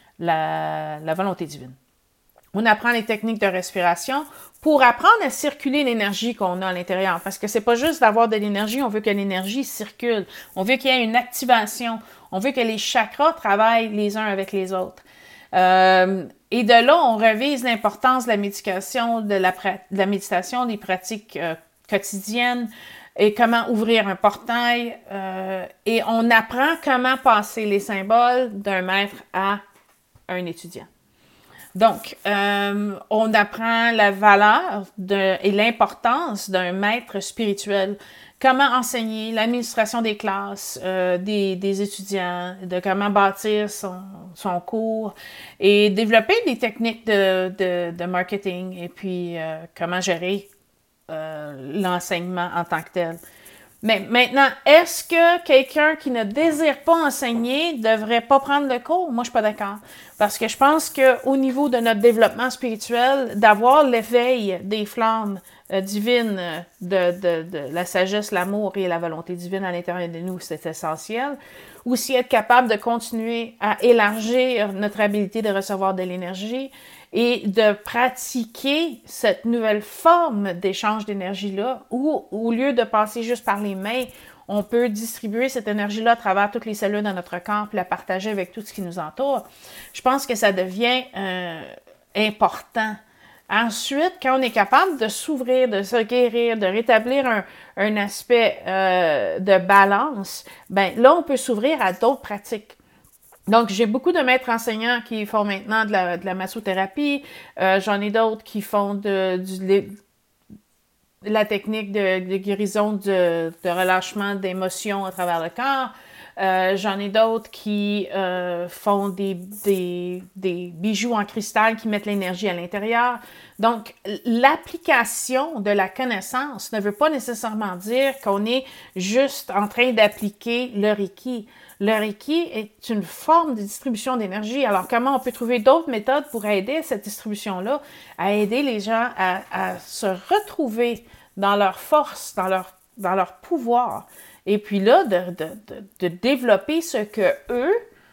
la, la volonté divine. On apprend les techniques de respiration pour apprendre à circuler l'énergie qu'on a à l'intérieur. Parce que c'est pas juste d'avoir de l'énergie, on veut que l'énergie circule. On veut qu'il y ait une activation. On veut que les chakras travaillent les uns avec les autres. Euh, et de là, on revise l'importance de la méditation, de la, de la méditation, des pratiques euh, quotidiennes et comment ouvrir un portail. Euh, et on apprend comment passer les symboles d'un maître à un étudiant. Donc, euh, on apprend la valeur de, et l'importance d'un maître spirituel. Comment enseigner l'administration des classes, euh, des, des étudiants, de comment bâtir son, son cours et développer des techniques de, de, de marketing et puis euh, comment gérer euh, l'enseignement en tant que tel. Mais maintenant, est-ce que quelqu'un qui ne désire pas enseigner ne devrait pas prendre le cours? Moi, je suis pas d'accord. Parce que je pense qu'au niveau de notre développement spirituel, d'avoir l'éveil des flammes euh, divines de, de, de la sagesse, l'amour et la volonté divine à l'intérieur de nous, c'est essentiel. Aussi être capable de continuer à élargir notre habilité de recevoir de l'énergie et de pratiquer cette nouvelle forme d'échange d'énergie-là où, au lieu de passer juste par les mains, on peut distribuer cette énergie-là à travers toutes les cellules de notre corps et la partager avec tout ce qui nous entoure. Je pense que ça devient euh, important. Ensuite, quand on est capable de s'ouvrir, de se guérir, de rétablir un, un aspect euh, de balance, ben là, on peut s'ouvrir à d'autres pratiques. Donc, j'ai beaucoup de maîtres enseignants qui font maintenant de la, de la massothérapie. Euh, j'en ai d'autres qui font de, du, de la technique de, de guérison, de, de relâchement d'émotions à travers le corps. Euh, j'en ai d'autres qui euh, font des, des, des bijoux en cristal qui mettent l'énergie à l'intérieur. Donc, l'application de la connaissance ne veut pas nécessairement dire qu'on est juste en train d'appliquer le Reiki. Le Reiki est une forme de distribution d'énergie. Alors, comment on peut trouver d'autres méthodes pour aider cette distribution-là, à aider les gens à, à se retrouver dans leur force, dans leur, dans leur pouvoir, et puis là, de, de, de, de développer ce que eux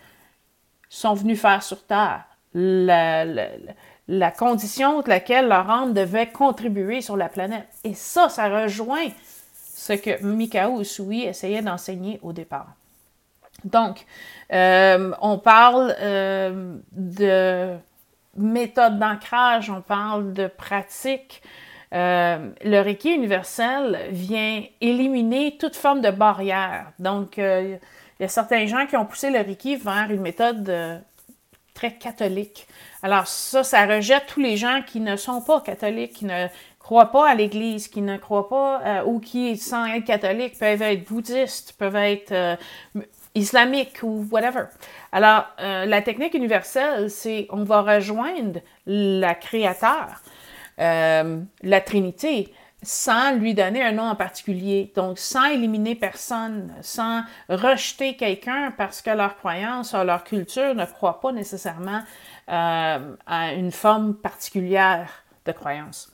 sont venus faire sur Terre, la, la, la condition de laquelle leur âme devait contribuer sur la planète. Et ça, ça rejoint ce que Mikao Usui essayait d'enseigner au départ. Donc, euh, on parle euh, de méthode d'ancrage, on parle de pratique. Euh, le Reiki universel vient éliminer toute forme de barrière. Donc, euh, il y a certains gens qui ont poussé le Reiki vers une méthode euh, très catholique. Alors ça, ça rejette tous les gens qui ne sont pas catholiques, qui ne croient pas à l'Église, qui ne croient pas, euh, ou qui, sans être catholiques, peuvent être bouddhistes, peuvent être euh, islamiques ou whatever. Alors, euh, la technique universelle, c'est on va rejoindre la Créateur, euh, la Trinité, sans lui donner un nom en particulier, donc sans éliminer personne, sans rejeter quelqu'un parce que leur croyance ou leur culture ne croit pas nécessairement euh, à une forme particulière de croyance.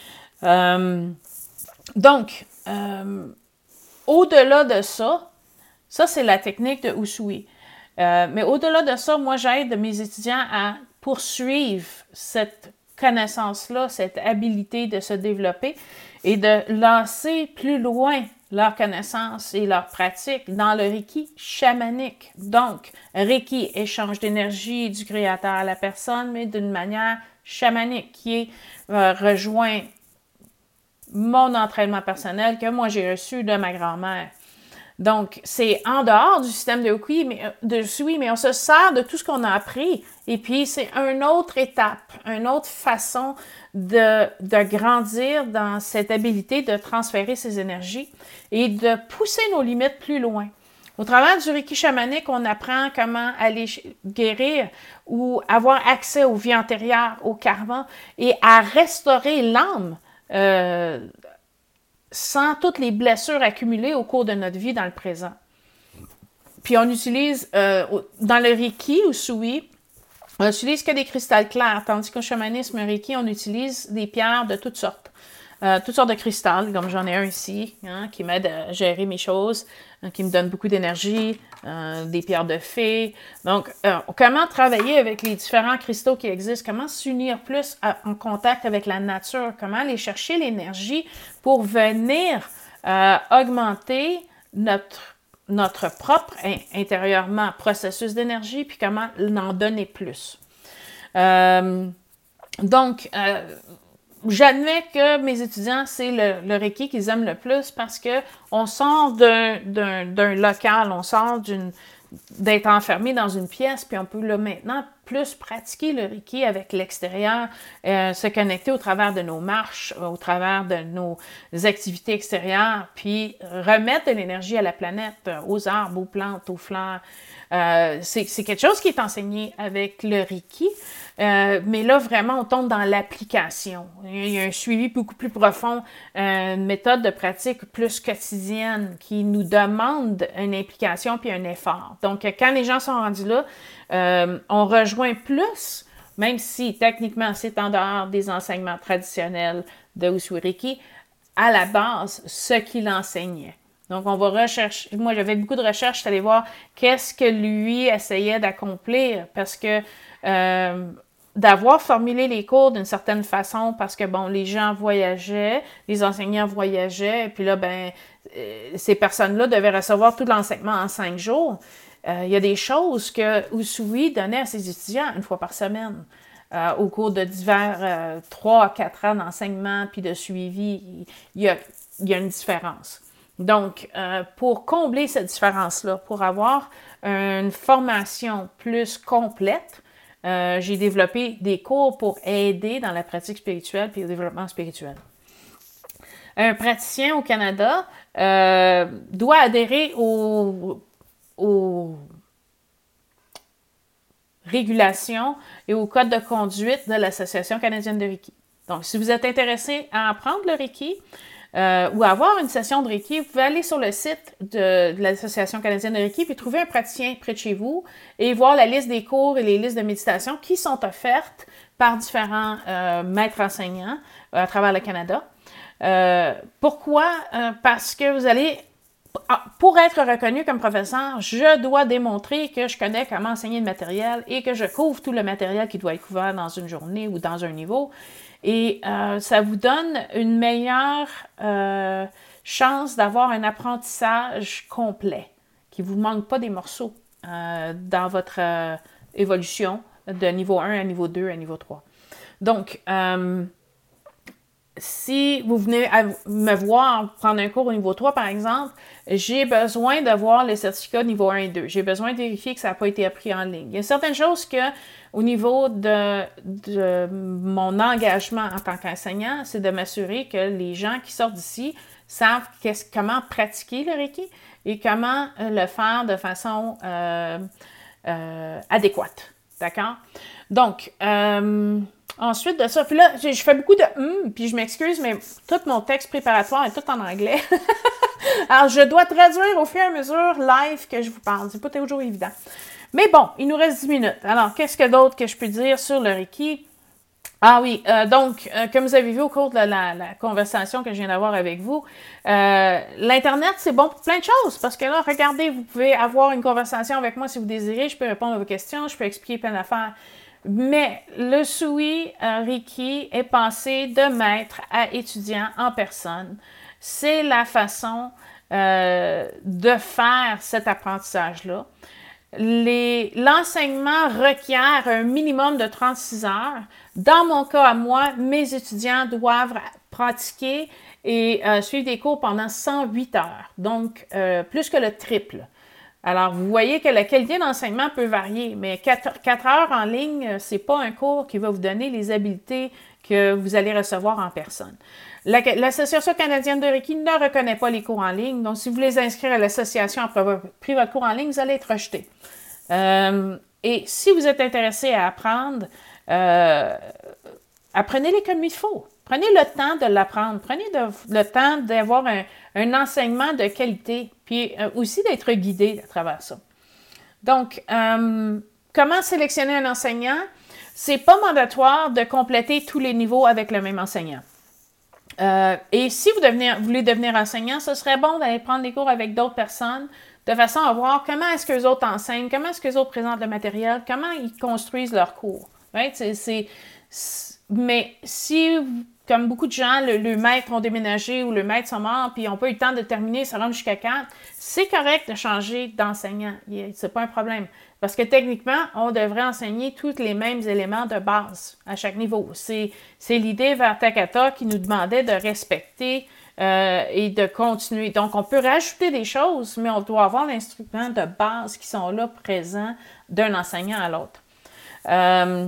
Euh, donc, euh, au-delà de ça, ça c'est la technique de Usui. Euh, mais au-delà de ça, moi j'aide mes étudiants à poursuivre cette connaissance-là, cette habilité de se développer et de lancer plus loin leur connaissance et leur pratique dans le Reiki chamanique. Donc, Reiki, échange d'énergie du créateur à la personne, mais d'une manière chamanique qui est, euh, rejoint mon entraînement personnel que moi j'ai reçu de ma grand-mère. Donc, c'est en dehors du système de Usui, mais, de Usui, mais on se sert de tout ce qu'on a appris. Et puis, c'est une autre étape, une autre façon de, de grandir dans cette habilité de transférer ses énergies et de pousser nos limites plus loin. Au travers du Reiki chamanique, on apprend comment aller guérir ou avoir accès aux vies antérieures, au karma, et à restaurer l'âme euh, sans toutes les blessures accumulées au cours de notre vie dans le présent. Puis on utilise, euh, dans le Reiki Usui, on utilise que des cristals clairs, tandis qu'au chamanisme Reiki, on utilise des pierres de toutes sortes. Euh, toutes sortes de cristals, comme j'en ai un ici, hein, qui m'aide à gérer mes choses, hein, qui me donne beaucoup d'énergie, euh, des pierres de fée. Donc, euh, comment travailler avec les différents cristaux qui existent, comment s'unir plus à, en contact avec la nature, comment aller chercher l'énergie pour venir euh, augmenter notre, notre propre in, intérieurement processus d'énergie, puis comment en donner plus. Euh, donc, euh, J'admets que mes étudiants, c'est le, le Reiki qu'ils aiment le plus parce que on sort d'un, d'un, d'un local, on sort d'une, d'être enfermé dans une pièce, puis on peut là maintenant plus pratiquer le Reiki avec l'extérieur, euh, se connecter au travers de nos marches, au travers de nos activités extérieures, puis remettre de l'énergie à la planète, aux arbres, aux plantes, aux fleurs. Euh, c'est, c'est quelque chose qui est enseigné avec le Reiki. Euh, mais là, vraiment, on tombe dans l'application. Il y a un suivi beaucoup plus profond, euh, une méthode de pratique plus quotidienne qui nous demande une implication puis un effort. Donc, quand les gens sont rendus là, euh, on rejoint plus, même si techniquement c'est en dehors des enseignements traditionnels de Usui Reiki, à la base, ce qu'il enseignait. Donc, on va rechercher. Moi, j'avais beaucoup de recherches, j'étais allée voir qu'est-ce que lui essayait d'accomplir parce que euh, d'avoir formulé les cours d'une certaine façon parce que, bon, les gens voyageaient, les enseignants voyageaient, et puis là, ben, euh, ces personnes-là devaient recevoir tout l'enseignement en cinq jours. Euh, il y a des choses que Usui donnait à ses étudiants une fois par semaine. Euh, au cours de divers euh, trois à quatre ans d'enseignement puis de suivi, il y a, il y a une différence. Donc, euh, pour combler cette différence-là, pour avoir une formation plus complète, euh, j'ai développé des cours pour aider dans la pratique spirituelle et le développement spirituel. Un praticien au Canada euh, doit adhérer au aux régulations et au code de conduite de l'Association canadienne de Reiki. Donc, si vous êtes intéressé à apprendre le Reiki euh, ou à avoir une session de Reiki, vous pouvez aller sur le site de, de l'Association canadienne de Reiki puis trouver un praticien près de chez vous et voir la liste des cours et les listes de méditation qui sont offertes par différents euh, maîtres enseignants euh, à travers le Canada. Euh, pourquoi? Euh, parce que vous allez... Pour être reconnu comme professeur, je dois démontrer que je connais comment enseigner le matériel et que je couvre tout le matériel qui doit être couvert dans une journée ou dans un niveau. Et euh, ça vous donne une meilleure euh, chance d'avoir un apprentissage complet, qui ne vous manque pas des morceaux euh, dans votre euh, évolution de niveau un à niveau deux à niveau trois. Donc, euh, si vous venez à me voir prendre un cours au niveau trois, par exemple, j'ai besoin de voir les certificats niveau un et deux. J'ai besoin de vérifier que ça n'a pas été appris en ligne. Il y a certaines choses que, au niveau de, de mon engagement en tant qu'enseignant, c'est de m'assurer que les gens qui sortent d'ici savent comment pratiquer le Reiki et comment le faire de façon euh, euh, adéquate. D'accord? Donc, euh, ensuite de ça, puis là, je fais beaucoup de hum, puis je m'excuse, mais tout mon texte préparatoire est tout en anglais. Alors, je dois traduire au fur et à mesure live que je vous parle. C'est pas toujours évident. Mais bon, il nous reste dix minutes. Alors, qu'est-ce que d'autre que je peux dire sur le Reiki? Ah oui, euh, donc, euh, comme vous avez vu au cours de la, la, la conversation que je viens d'avoir avec vous, euh, l'Internet, c'est bon pour plein de choses, parce que là, regardez, vous pouvez avoir une conversation avec moi si vous désirez, je peux répondre à vos questions, je peux expliquer plein d'affaires. Mais le Sui euh, Reiki est passé de maître à étudiant en personne. C'est la façon euh, de faire cet apprentissage-là. Les, l'enseignement requiert un minimum de trente-six heures. Dans mon cas à moi, mes étudiants doivent pratiquer et euh, suivre des cours pendant cent huit heures, donc euh, plus que le triple. Alors, vous voyez que la qualité d'enseignement peut varier, mais quatre heures en ligne, c'est pas un cours qui va vous donner les habiletés que vous allez recevoir en personne. L'Association canadienne de Reiki ne reconnaît pas les cours en ligne, donc si vous voulez inscrire à l'association après avoir pris votre cours en ligne, vous allez être rejeté. Euh, et si vous êtes intéressé à apprendre, euh, apprenez-les comme il faut. Prenez le temps de l'apprendre. Prenez de, le temps d'avoir un, un enseignement de qualité, puis euh, aussi d'être guidé à travers ça. Donc, euh, comment sélectionner un enseignant? C'est pas mandatoire de compléter tous les niveaux avec le même enseignant. Euh, et si vous, devenez, vous voulez devenir enseignant, ce serait bon d'aller prendre des cours avec d'autres personnes de façon à voir comment est-ce qu'eux autres enseignent, comment est-ce qu'eux autres présentent le matériel, comment ils construisent leurs cours. Right? C'est, c'est, c'est, mais si, comme beaucoup de gens, le, le maître ont déménagé ou le maître sont morts, puis ils n'ont pas eu le temps de terminer, ça rentre jusqu'à quatre, c'est correct de changer d'enseignant. C'est pas un problème. Parce que techniquement, on devrait enseigner tous les mêmes éléments de base à chaque niveau. C'est, c'est l'idée vers Takata qui nous demandait de respecter euh, et de continuer. Donc, on peut rajouter des choses, mais on doit avoir l'instrument de base qui sont là présents d'un enseignant à l'autre. Euh,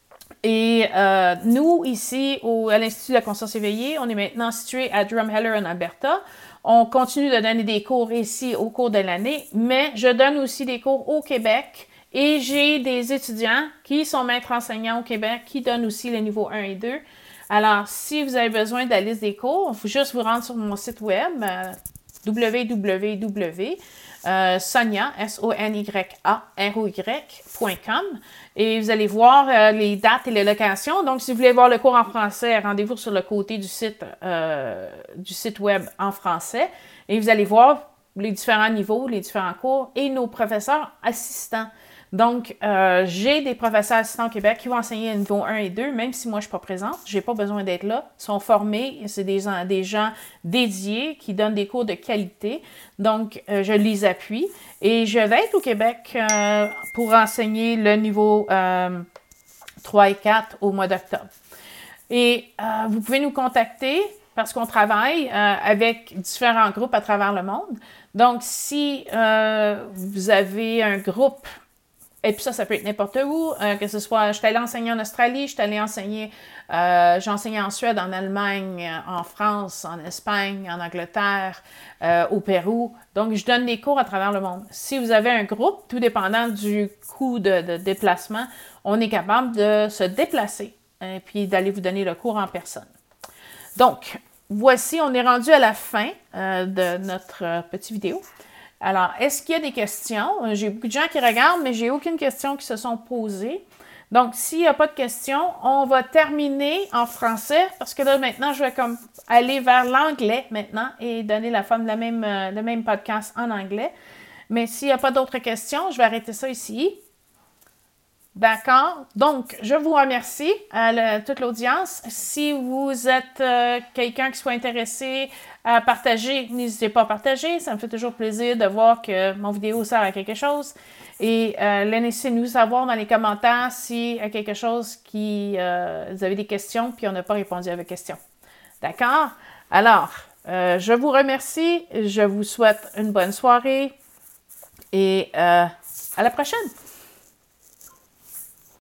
et euh, nous, ici, au, à l'Institut de la conscience éveillée, on est maintenant situé à Drumheller en Alberta. On continue de donner des cours ici au cours de l'année, mais je donne aussi des cours au Québec et j'ai des étudiants qui sont maîtres enseignants au Québec qui donnent aussi les niveaux un et deux. Alors, si vous avez besoin de la liste des cours, il faut juste vous rendre sur mon site web euh, w w w point sonia, S O N Y A R O Y point com et vous allez voir euh, les dates et les locations. Donc, si vous voulez voir le cours en français, rendez-vous sur le côté du site, euh, du site web en français et vous allez voir les différents niveaux, les différents cours et nos professeurs assistants. Donc, euh, j'ai des professeurs assistants au Québec qui vont enseigner niveau un et deux, même si moi je ne suis pas présente, je n'ai pas besoin d'être là. Ils sont formés, c'est des, des gens dédiés qui donnent des cours de qualité. Donc, euh, je les appuie et je vais être au Québec euh, pour enseigner le niveau euh, trois et quatre au mois d'octobre. Et euh, vous pouvez nous contacter parce qu'on travaille euh, avec différents groupes à travers le monde. Donc, si euh, vous avez un groupe, et puis ça, ça peut être n'importe où, euh, que ce soit, je suis allée enseigner en Australie, je suis allée enseigner Euh, j'enseigne en Suède, en Allemagne, en France, en Espagne, en Angleterre, euh, au Pérou. Donc, je donne des cours à travers le monde. Si vous avez un groupe, tout dépendant du coût de, de déplacement, on est capable de se déplacer et puis d'aller vous donner le cours en personne. Donc, voici, on est rendu à la fin euh, de notre euh, petite vidéo. Alors, est-ce qu'il y a des questions? J'ai beaucoup de gens qui regardent, mais j'ai aucune question qui se sont posées. Donc, s'il n'y a pas de questions, on va terminer en français parce que là, maintenant, je vais comme aller vers l'anglais maintenant et donner la forme de la même, euh, le même podcast en anglais. Mais s'il n'y a pas d'autres questions, je vais arrêter ça ici. D'accord. Donc, je vous remercie à le, toute l'audience. Si vous êtes euh, quelqu'un qui soit intéressé à partager, n'hésitez pas à partager. Ça me fait toujours plaisir de voir que mon vidéo sert à quelque chose. Et euh, laissez-nous savoir dans les commentaires s'il y a quelque chose qui... Euh, vous avez des questions puis on n'a pas répondu à vos questions. D'accord? Alors, euh, je vous remercie. Je vous souhaite une bonne soirée et euh, à la prochaine.